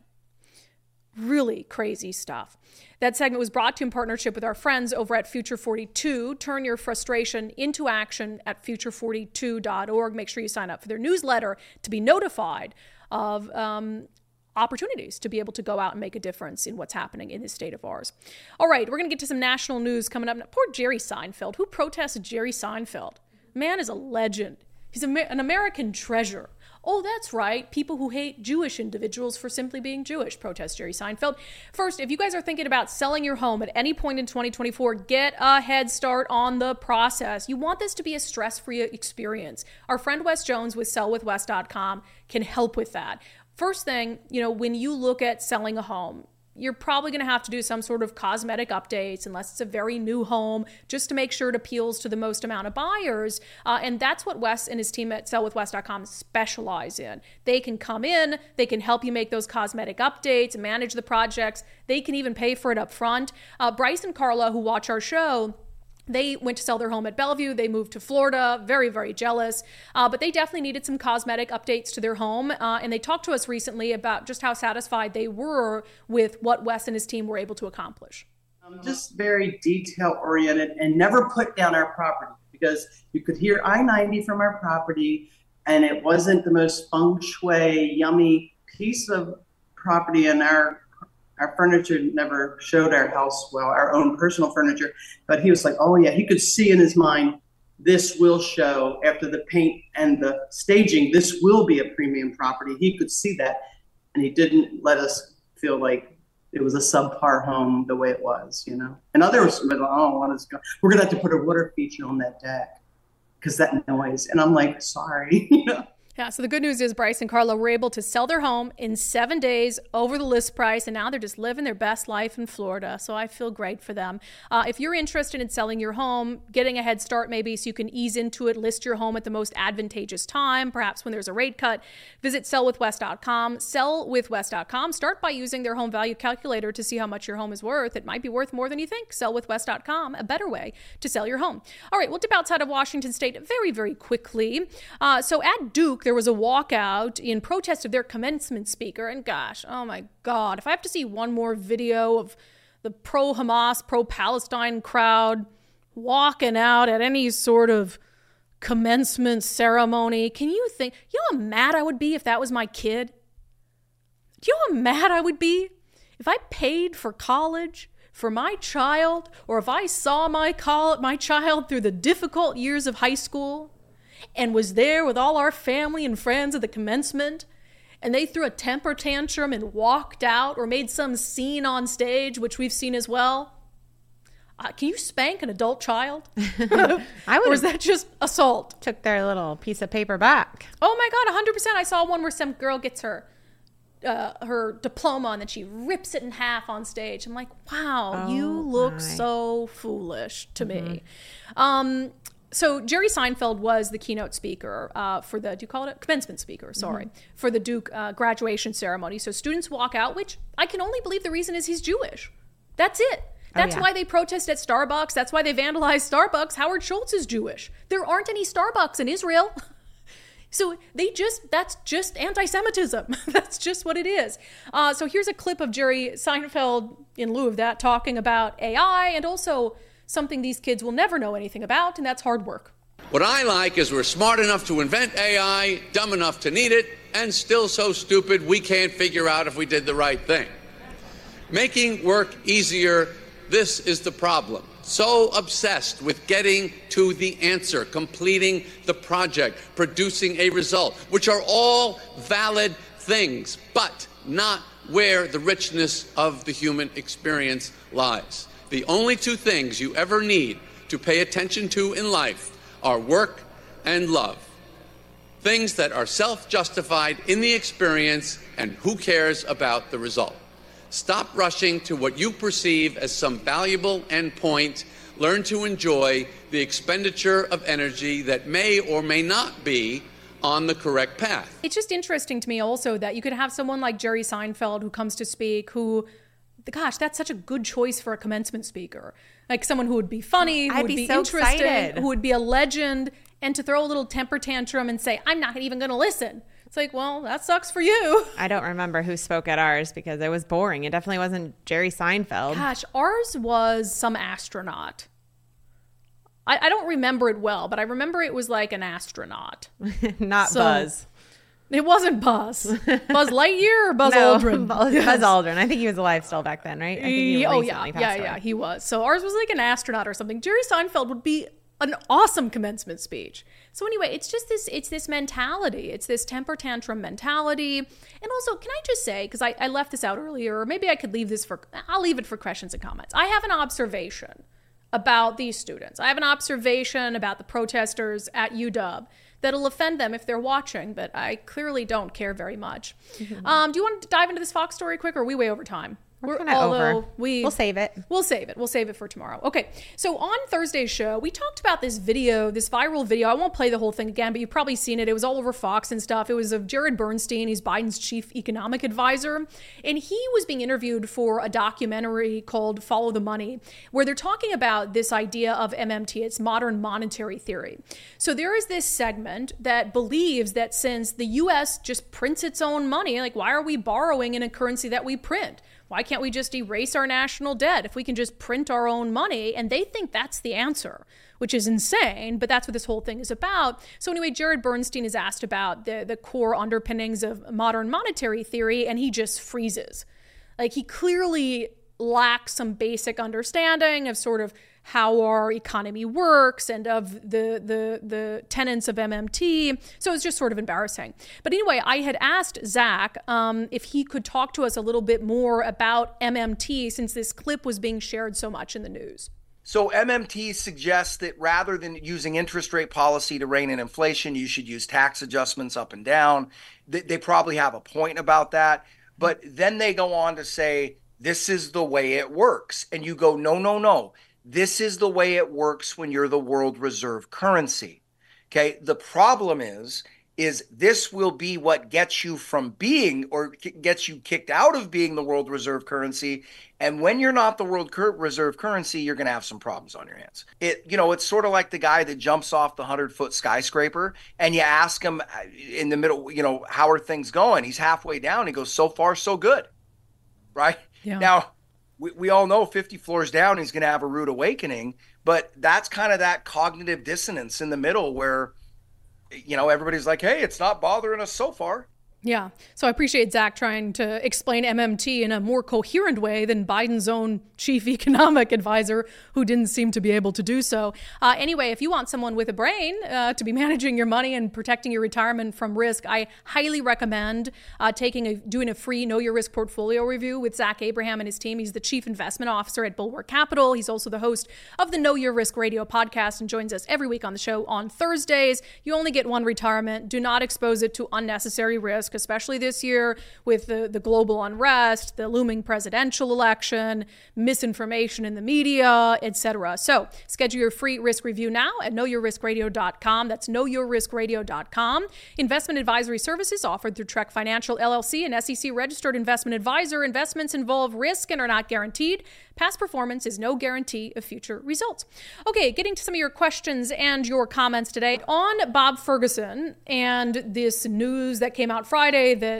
Really crazy stuff. That segment was brought to you in partnership with our friends over at Future forty-two. Turn your frustration into action at future forty-two dot org. Make sure you sign up for their newsletter to be notified of um, opportunities to be able to go out and make a difference in what's happening in this state of ours. All right, we're going to get to some national news coming up. Poor Jerry Seinfeld. Who protested Jerry Seinfeld? Man is a legend. He's a, an American treasure. Oh, that's right. People who hate Jewish individuals for simply being Jewish, protest Jerry Seinfeld. First, if you guys are thinking about selling your home at any point in twenty twenty-four, get a head start on the process. You want this to be a stress-free experience. Our friend Wes Jones with sell with wes dot com can help with that. First thing, you know, when you look at selling a home, you're probably going to have to do some sort of cosmetic updates unless it's a very new home, just to make sure it appeals to the most amount of buyers. Uh, and that's what Wes and his team at sell with wes dot com specialize in. They can come in, they can help you make those cosmetic updates, manage the projects. They can even pay for it up front. Uh, Bryce and Carla, who watch our show, they went to sell their home at Bellevue. They moved to Florida. Very, very jealous. Uh, but they definitely needed some cosmetic updates to their home. Uh, and they talked to us recently about just how satisfied they were with what Wes and his team were able to accomplish. Um, just very detail oriented and never put down our property, because you could hear I ninety from our property and it wasn't the most feng shui, yummy piece of property in our Our furniture never showed our house well, our own personal furniture, but he was like, oh yeah, he could see in his mind, this will show after the paint and the staging, this will be a premium property. He could see that, and he didn't let us feel like it was a subpar home the way it was, you know? And others were like, oh, what is going we're gonna have to put a water feature on that deck because that noise. And I'm like, sorry, you know? Yeah, so the good news is Bryce and Carla were able to sell their home in seven days over the list price, and now they're just living their best life in Florida. So I feel great for them. Uh, if you're interested in selling your home, getting a head start maybe so you can ease into it, list your home at the most advantageous time, perhaps when there's a rate cut, visit sell with wes dot com. sell with wes dot com. Start by using their home value calculator to see how much your home is worth. It might be worth more than you think. sell with wes dot com, a better way to sell your home. All right, we'll dip outside of Washington State very, very quickly. Uh, so at Duke, there was a walkout in protest of their commencement speaker. And gosh, oh my God, if I have to see one more video of the pro-Hamas, pro-Palestine crowd walking out at any sort of commencement ceremony, can you think, you know how mad I would be if that was my kid? Do you know how mad I would be if I paid for college for my child, or if I saw my col- my child through the difficult years of high school and was there with all our family and friends at the commencement, and they threw a temper tantrum and walked out or made some scene on stage, which we've seen as well? Uh, can you spank an adult child? I would. Or is that just assault? Took their little piece of paper back. Oh my God, one hundred percent. I saw one where some girl gets her uh, her diploma and then she rips it in half on stage. I'm like, wow, oh, you look my. so foolish to mm-hmm. me. Um, So Jerry Seinfeld was the keynote speaker uh, for the, do you call it a commencement speaker? Sorry, mm-hmm. for the Duke uh, graduation ceremony. So students walk out, which I can only believe the reason is he's Jewish. That's it. That's oh, yeah. why they protest at Starbucks. That's why they vandalize Starbucks. Howard Schultz is Jewish. There aren't any Starbucks in Israel. So they just, that's just anti-Semitism. That's just what it is. Uh, so here's a clip of Jerry Seinfeld, in lieu of that, talking about A I and also something these kids will never know anything about, and that's hard work. What I like is we're smart enough to invent A I, dumb enough to need it, and still so stupid we can't figure out if we did the right thing. Making work easier, this is the problem. So obsessed with getting to the answer, completing the project, producing a result, which are all valid things, but not where the richness of the human experience lies. The only two things you ever need to pay attention to in life are work and love. Things that are self-justified in the experience, and who cares about the result? Stop rushing to what you perceive as some valuable endpoint. Learn to enjoy the expenditure of energy that may or may not be on the correct path. It's just interesting to me also that you could have someone like Jerry Seinfeld who comes to speak who, gosh, that's such a good choice for a commencement speaker. Like someone who would be funny, who I'd would be be, so interesting, excited. who would be a legend, and to throw a little temper tantrum and say, I'm not even going to listen. It's like, well, that sucks for you. I don't remember who spoke at ours because it was boring. It definitely wasn't Jerry Seinfeld. Gosh, ours was some astronaut. I, I don't remember it well, but I remember it was like an astronaut. Not So- Buzz. It wasn't Buzz. Buzz Lightyear or Buzz No, Aldrin? Buzz, Yes. Buzz Aldrin. I think he was alive still back then, right? I think he oh recently yeah, passed yeah, away. yeah. He was. So ours was like an astronaut or something. Jerry Seinfeld would be an awesome commencement speech. So anyway, it's just this. It's this mentality. It's this temper tantrum mentality. And also, can I just say, because I, I left this out earlier, or maybe I could leave this for. I'll leave it for questions and comments. I have an observation about these students. I have an observation about the protesters at U W that'll offend them if they're watching, but I clearly don't care very much. Mm-hmm. Um, do you want to dive into this Fox story quick, or are we way over time? We're kind of over. We, we'll save it. We'll save it. We'll save it for tomorrow. Okay. So on Thursday's show, we talked about this video, this viral video. I won't play the whole thing again, but you've probably seen it. It was all over Fox and stuff. It was of Jared Bernstein. He's Biden's chief economic advisor. And he was being interviewed for a documentary called Follow the Money, where they're talking about this idea of M M T. It's modern monetary theory. So there is this segment that believes that since the U S just prints its own money, like why are we borrowing in a currency that we print? Why can't we just erase our national debt if we can just print our own money? And they think that's the answer, which is insane, but that's what this whole thing is about. So anyway, Jared Bernstein is asked about the, the core underpinnings of modern monetary theory, and he just freezes. Like he clearly lacks some basic understanding of sort of how our economy works and of the the the tenets of M M T. So it's just sort of embarrassing. But anyway, I had asked Zach um, if he could talk to us a little bit more about M M T since this clip was being shared so much in the news. So M M T suggests that rather than using interest rate policy to rein in inflation, you should use tax adjustments up and down. They, they probably have a point about that. But then they go on to say, this is the way it works. And you go, no, no, no. This is the way it works when you're the world reserve currency. Okay. The problem is, is this will be what gets you from being or gets you kicked out of being the world reserve currency. And when you're not the world reserve currency, you're going to have some problems on your hands. It, you know, it's sort of like the guy that jumps off the hundred foot skyscraper and you ask him in the middle, you know, how are things going? He's halfway down. He goes, so far, so good. Right. Yeah. Now, we, we all know fifty floors down, he's going to have a rude awakening, but that's kind of that cognitive dissonance in the middle where, you know, everybody's like, hey, it's not bothering us so far. Yeah. So I appreciate Zach trying to explain M M T in a more coherent way than Biden's own chief economic advisor, who didn't seem to be able to do so. Uh, anyway, if you want someone with a brain uh, to be managing your money and protecting your retirement from risk, I highly recommend uh, taking a doing a free Know Your Risk portfolio review with Zach Abraham and his team. He's the chief investment officer at Bulwark Capital. He's also the host of the Know Your Risk radio podcast and joins us every week on the show on Thursdays. You only get one retirement. Do not expose it to unnecessary risk, especially this year with the, the global unrest, the looming presidential election, misinformation in the media, et cetera. So schedule your free risk review now at know your risk radio dot com. That's know your risk radio dot com. Investment advisory services offered through Trek Financial, L L C, an S E C-registered investment advisor. Investments involve risk and are not guaranteed. Past performance is no guarantee of future results. Okay, getting to some of your questions and your comments today on Bob Ferguson and this news that came out Friday that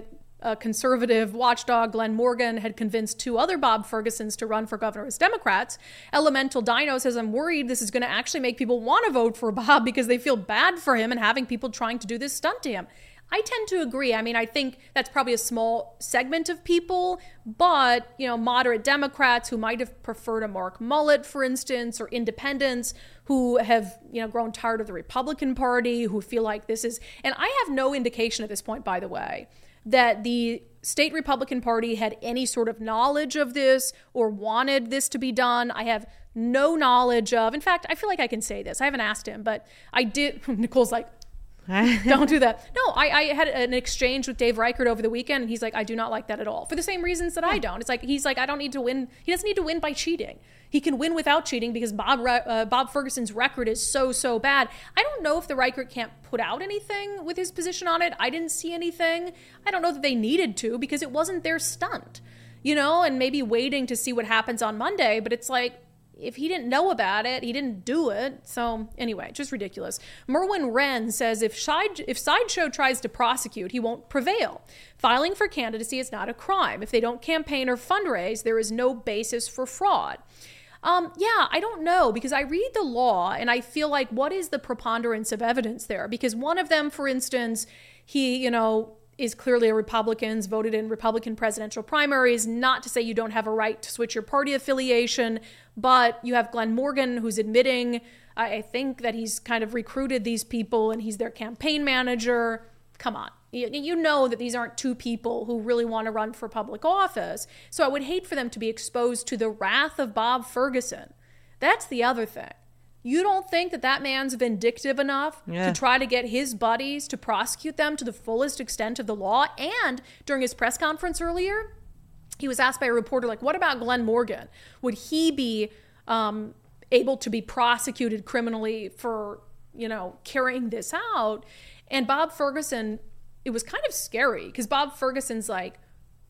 a conservative watchdog, Glenn Morgan, had convinced two other Bob Fergusons to run for governor as Democrats. Elemental Dino says, I'm worried this is going to actually make people want to vote for Bob because they feel bad for him and having people trying to do this stunt to him. I tend to agree. I mean, I think that's probably a small segment of people, but, you know, moderate Democrats who might have preferred a Mark Mullet, for instance, or independents who have, you know, grown tired of the Republican Party, who feel like this is, and I have no indication at this point, by the way, that the state Republican Party had any sort of knowledge of this or wanted this to be done. I have no knowledge of, in fact, I feel like I can say this. I haven't asked him, but I did, Nicole's like, don't do that. No, I, I had an exchange with Dave Reichert over the weekend, and he's like, I do not like that at all. For the same reasons that I don't. It's like, he's like, I don't need to win. He doesn't need to win by cheating. He can win without cheating because Bob uh, Bob Ferguson's record is so, so bad. I don't know if the Reichert can't put out anything with his position on it. I didn't see anything. I don't know that they needed to because it wasn't their stunt, you know, and maybe waiting to see what happens on Monday. But it's like, if he didn't know about it, he didn't do it. So anyway, just ridiculous. Merwin Wren says if, Side, if Sideshow tries to prosecute, he won't prevail. Filing for candidacy is not a crime. If they don't campaign or fundraise, there is no basis for fraud. Um, yeah, I don't know, because I read the law and I feel like, what is the preponderance of evidence there? Because one of them, for instance, he, you know, is clearly a Republican, voted in Republican presidential primaries, not to say you don't have a right to switch your party affiliation, but you have Glenn Morgan who's admitting, I think, that he's kind of recruited these people and he's their campaign manager. Come on. You, you know that these aren't two people who really want to run for public office. So I would hate for them to be exposed to the wrath of Bob Ferguson. That's the other thing. You don't think that that man's vindictive enough yeah. to try to get his buddies to prosecute them to the fullest extent of the law? And during his press conference earlier, he was asked by a reporter, like, what about Glenn Morgan? Would he be um, able to be prosecuted criminally for, you know, carrying this out? And Bob Ferguson, it was kind of scary because Bob Ferguson's like,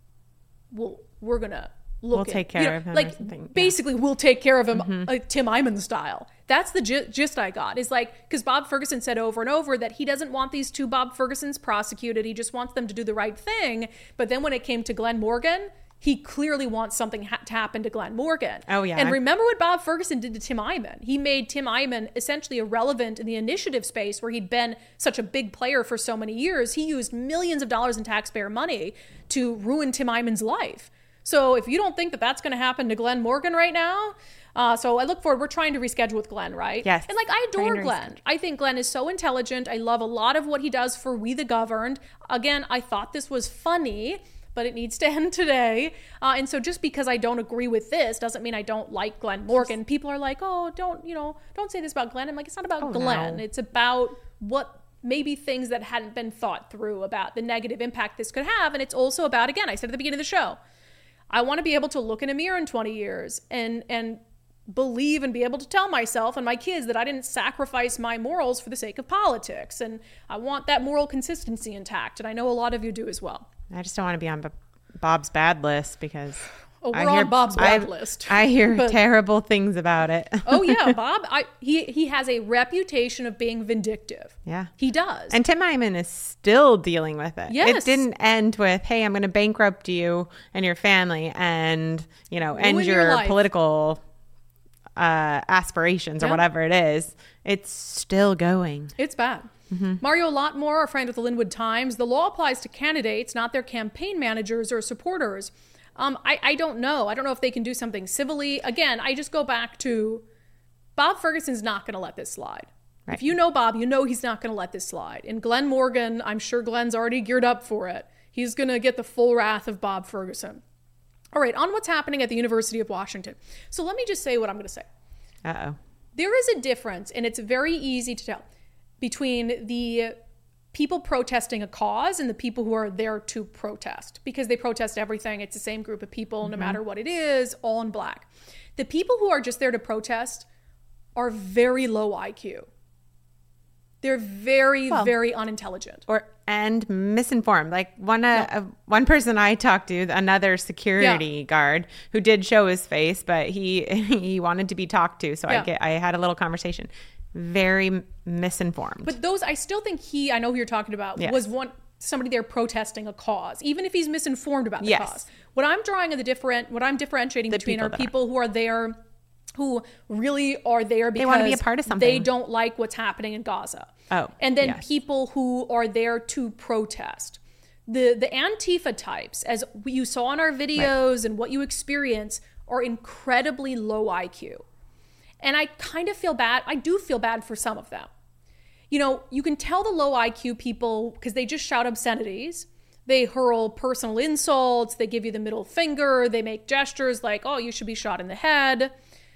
well, we're going to look We'll at, take care you know, of him. Like, or something. Yeah. basically, we'll take care of him, Mm-hmm. like Tim Eyman style. That's the gi- gist I got. Is like, because Bob Ferguson said over and over that he doesn't want these two Bob Fergusons prosecuted. He just wants them to do the right thing. But then when it came to Glenn Morgan, he clearly wants something ha- to happen to Glenn Morgan. Oh, yeah. And remember what Bob Ferguson did to Tim Eyman. He made Tim Eyman essentially irrelevant in the initiative space where he'd been such a big player for so many years. He used millions of dollars in taxpayer money to ruin Tim Eyman's life. So if you don't think that that's going to happen to Glenn Morgan right now, uh, so I look forward. We're trying to reschedule with Glenn, right? Yes. And like, I adore Trying to Glenn. reschedule. I think Glenn is so intelligent. I love a lot of what he does for We the Governed. Again, I thought this was funny, but it needs to end today. Uh, and so just because I don't agree with this doesn't mean I don't like Glenn Morgan. People are like, oh, don't, you know, don't say this about Glenn. I'm like, it's not about Oh, Glenn. no. It's about what maybe things that hadn't been thought through about the negative impact this could have. And it's also about, again, I said at the beginning of the show, I want to be able to look in a mirror in twenty years and and believe and be able to tell myself and my kids that I didn't sacrifice my morals for the sake of politics. And I want that moral consistency intact. And I know a lot of you do as well. I just don't want to be on B- Bob's bad list because Oh, we're I hear, on Bob's bad I, list. I hear But- terrible things about it. Oh yeah, Bob. I, he he has a reputation of being vindictive. Yeah. He does. And Tim Eyman is still dealing with it. Yes. It didn't end with, hey, I'm going to bankrupt you and your family and, you know, end Ruin your, your life. political uh, aspirations or Yeah. whatever it is. It's still going. It's bad. Mm-hmm. Mario Lotmore, our friend with the Linwood Times, the law applies to candidates, not their campaign managers or supporters. Um, I, I don't know. I don't know if they can do something civilly. Again, I just go back to Bob Ferguson's not going to let this slide. Right. If you know Bob, you know he's not going to let this slide. And Glenn Morgan, I'm sure Glenn's already geared up for it. He's going to get the full wrath of Bob Ferguson. All right, on what's happening at the University of Washington. So let me just say what I'm going to say. Uh-oh. There is a difference, and it's very easy to tell, between the people protesting a cause and the people who are there to protest, because they protest everything. It's the same group of people, mm-hmm. no matter what it is, all in black. The people who are just there to protest are very low I Q. They're very, well, very unintelligent. Or and misinformed. Like one uh, Yeah. uh, one person I talked to, another security Yeah. guard who did show his face, but he he wanted to be talked to, so Yeah. I get I had a little conversation. Very misinformed. But those, I still think he, I know who you're talking about, Yes. was one somebody there protesting a cause, even if he's misinformed about the Yes. cause. What I'm drawing are the different, what I'm differentiating The between people are that people who are there, who really are there because They wanna be a part of they something. don't like what's happening in Gaza. Oh, And then yes. people who are there to protest. The the Antifa types, as you saw in our videos and what you experience, are incredibly low I Q. And I kind of feel bad. I do feel bad for some of them. You know, you can tell the low I Q people because they just shout obscenities. They hurl personal insults. They give you the middle finger. They make gestures like, oh, you should be shot in the head.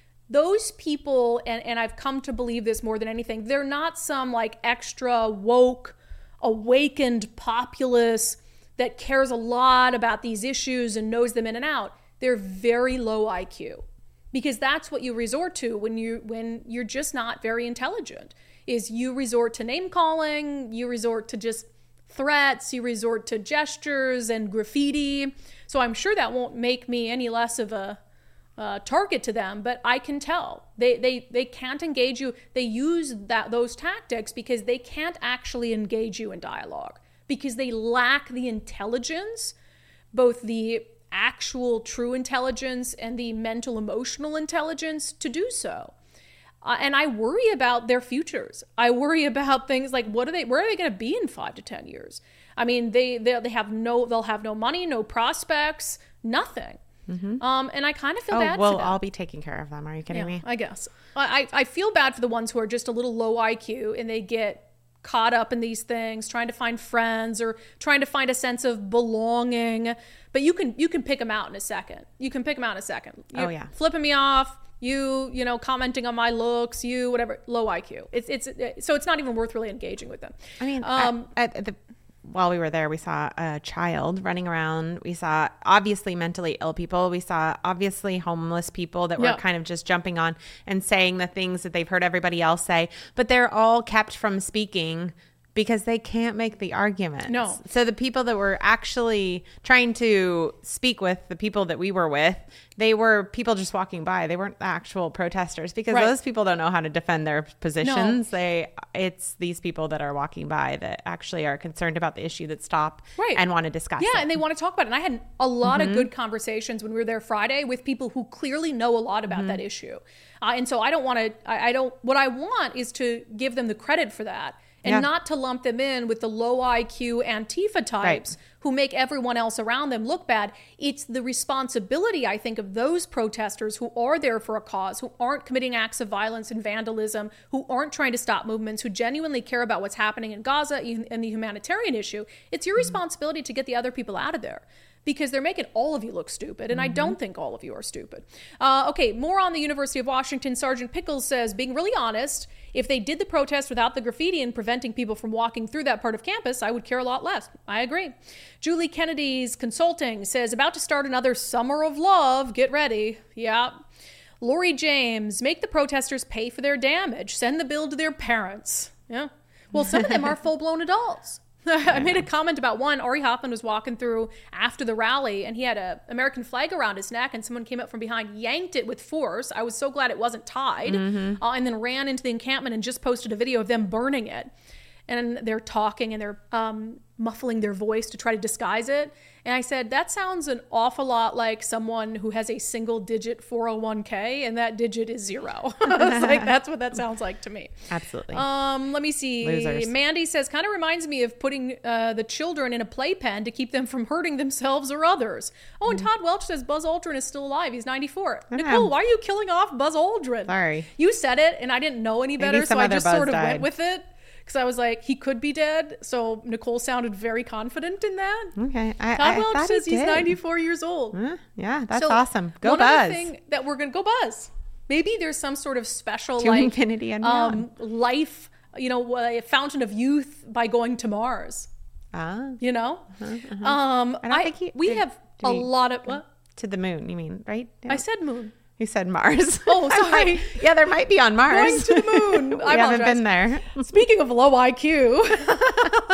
Those people, and, and I've come to believe this more than anything, they're not some like extra woke, awakened populace that cares a lot about these issues and knows them in and out. They're very low I Q because that's what you resort to when you when you're just not very intelligent. Is you resort to name calling, you resort to just threats, you resort to gestures and graffiti. So I'm sure that won't make me any less of a uh, target to them, but I can tell they they they can't engage you. They use that those tactics because they can't actually engage you in dialogue because they lack the intelligence, both the actual true intelligence and the mental emotional intelligence to do so. Uh, and I worry about their futures. I worry about things like what are they? Where are they going to be in five to ten years? I mean, they they they have no they'll have no money, no prospects, nothing. Mm-hmm. Um, and I kind of feel oh, bad we'll for them. all be taking care of them. Are you kidding Yeah, me? I guess. I, I feel bad for the ones who are just a little low I Q and they get caught up in these things, trying to find friends or trying to find a sense of belonging. But you can you can pick them out in a second. You can pick them out in a second. Oh, You're yeah. Flipping me off. You, you know, commenting on my looks, you, whatever, low I Q. It's, it's, it, so it's not even worth really engaging with them. I mean, um, at, at the, while we were there, we saw a child running around. We saw obviously mentally ill people. We saw obviously homeless people that were Yeah. kind of just jumping on and saying the things that they've heard everybody else say, but they're all kept from speaking because they can't make the argument. No. So the people that were actually trying to speak with the people that we were with, they were people just walking by. They weren't the actual protesters because Right. those people don't know how to defend their positions. They, it's these people that are walking by that actually are concerned about the issue that stop Right. and want to discuss Yeah, it. and they want to talk about it. And I had a lot Mhm. of good conversations when we were there Friday with people who clearly know a lot about Mhm. that issue. Uh, and so I don't want to, I, I don't, what I want is to give them the credit for that and Yeah. not to lump them in with the low I Q Antifa types who make everyone else around them look bad. It's the responsibility, I think, of those protesters who are there for a cause, who aren't committing acts of violence and vandalism, who aren't trying to stop movements, who genuinely care about what's happening in Gaza and the humanitarian issue. It's your responsibility to get the other people out of there, because they're making all of you look stupid, and I don't think all of you are stupid. Uh, okay, more on the University of Washington. Sergeant Pickles says, being really honest, if they did the protest without the graffiti and preventing people from walking through that part of campus, I would care a lot less. I agree. Julie Kennedy's Consulting says, about to start another summer of love. Get ready. Yeah. Lori James, make the protesters pay for their damage. Send the bill to their parents. Yeah. Well, some of them are full-blown adults. I made a comment about one. Ari Hoffman was walking through after the rally and he had an American flag around his neck and someone came up from behind, yanked it with force. I was so glad it wasn't tied, Mhm. uh, and then ran into the encampment and just posted a video of them burning it. And they're talking and they're um, muffling their voice to try to disguise it. And I said, that sounds an awful lot like someone who has a single digit four oh one k and that digit is zero. I was like, that's what that sounds like to me. Absolutely. Um, let me see. Losers. Mandy says, kind of reminds me of putting uh, the children in a playpen to keep them from hurting themselves or others. Oh, and Todd Welch says Buzz Aldrin is still alive. He's ninety-four. I know. Nicole, why are you killing off Buzz Aldrin? Sorry. You said it, and I didn't know any Maybe better, some so I other just Buzz sort of died. went with it. Because I was like, he could be dead. So Nicole sounded very confident in that. Okay. I, Todd I Welch thought says he he's did. ninety-four years old. Uh, yeah, that's So awesome. Go one Buzz. other thing that we're going to go Buzz. Maybe there's some sort of special To like infinity and um, life, you know, a fountain of youth by going to Mars. Ah. You know, Uh-huh, uh-huh. um, I don't I- think he, we did- have did a he lot of go what? To the moon, you mean, right? I said moon. You said Mars. Oh, I'm sorry. like, yeah, there might be on Mars. Going to the moon. we I haven't apologize. been there. Speaking of low I Q,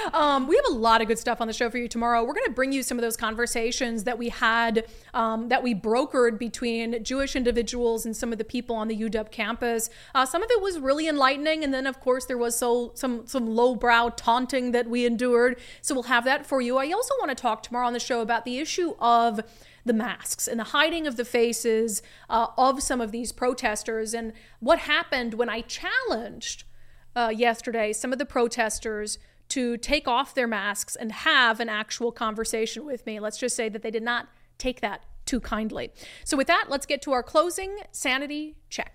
Um, we have a lot of good stuff on the show for you tomorrow. We're going to bring you some of those conversations that we had, um, that we brokered between Jewish individuals and some of the people on the U W campus. Uh, some of it was really enlightening. And then, of course, there was so some, some lowbrow taunting that we endured. So we'll have that for you. I also want to talk tomorrow on the show about the issue of the masks and the hiding of the faces uh, of some of these protesters, and what happened when I challenged uh, yesterday some of the protesters to take off their masks and have an actual conversation with me. Let's just say that they did not take that too kindly. So with that, let's get to our closing sanity check.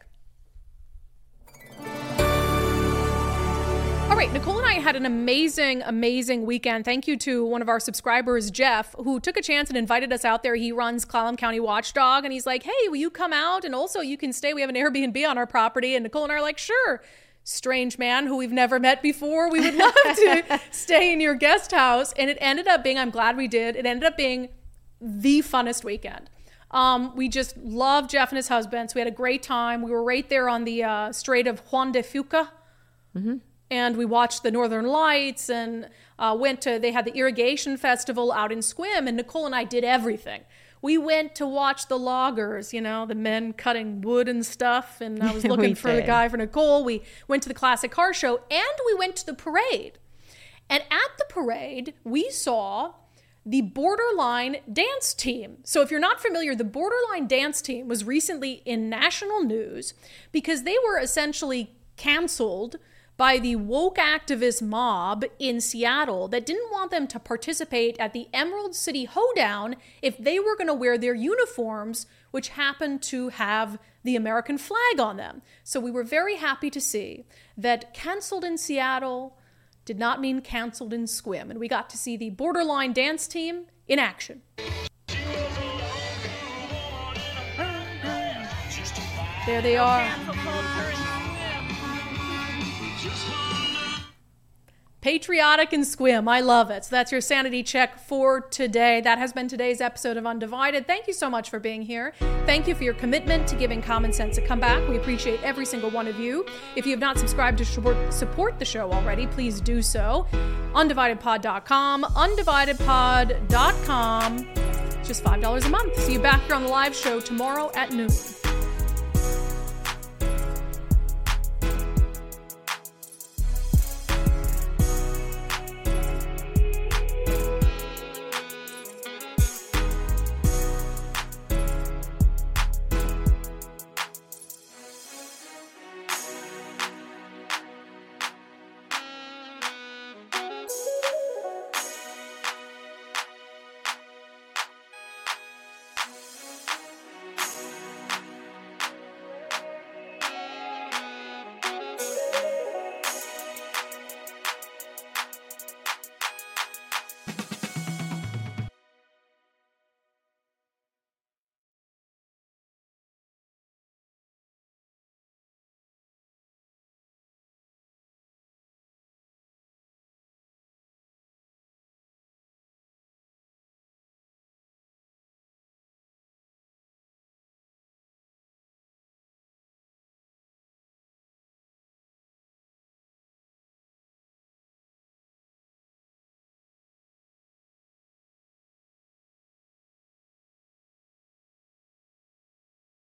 All right, Nicole and I had an amazing, amazing weekend. Thank you to one of our subscribers, Jeff, who took a chance and invited us out there. He runs Clallam County Watchdog, and he's like, hey, will you come out? And also you can stay. We have an Airbnb on our property. And Nicole and I are like, sure. Strange man who we've never met before. We would love to stay in your guest house. And it ended up being, I'm glad we did, it ended up being the funnest weekend. Um, we just loved Jeff and his husband. So we had a great time. We were right there on the uh, Strait of Juan de Fuca. Mm-hmm. And we watched the Northern Lights and uh, went to, they had the irrigation festival out in Sequim, and Nicole and I did everything. We went to watch the loggers, you know, the men cutting wood and stuff. And I was looking for did. the guy for Nicole. We went to the Classic Car Show, and we went to the parade. And at the parade, we saw the Borderline dance team. So if you're not familiar, the Borderline dance team was recently in national news because they were essentially canceled by the woke activist mob in Seattle that didn't want them to participate at the Emerald City Hoedown if they were going to wear their uniforms, which happened to have the American flag on them. So we were very happy to see that canceled in Seattle did not mean canceled in Sequim. And we got to see the Borderline dance team in action. There they are. Patriotic and Sequim. I love it. So that's your sanity check for today. That has been today's episode of Undivided. Thank you so much for being here. Thank you for your commitment to giving Common Sense a comeback. We appreciate every single one of you. If you have not subscribed to support, support the show already, please do so. undivided pod dot com, undivided pod dot com. Just five dollars a month. See you back here on the live show tomorrow at noon.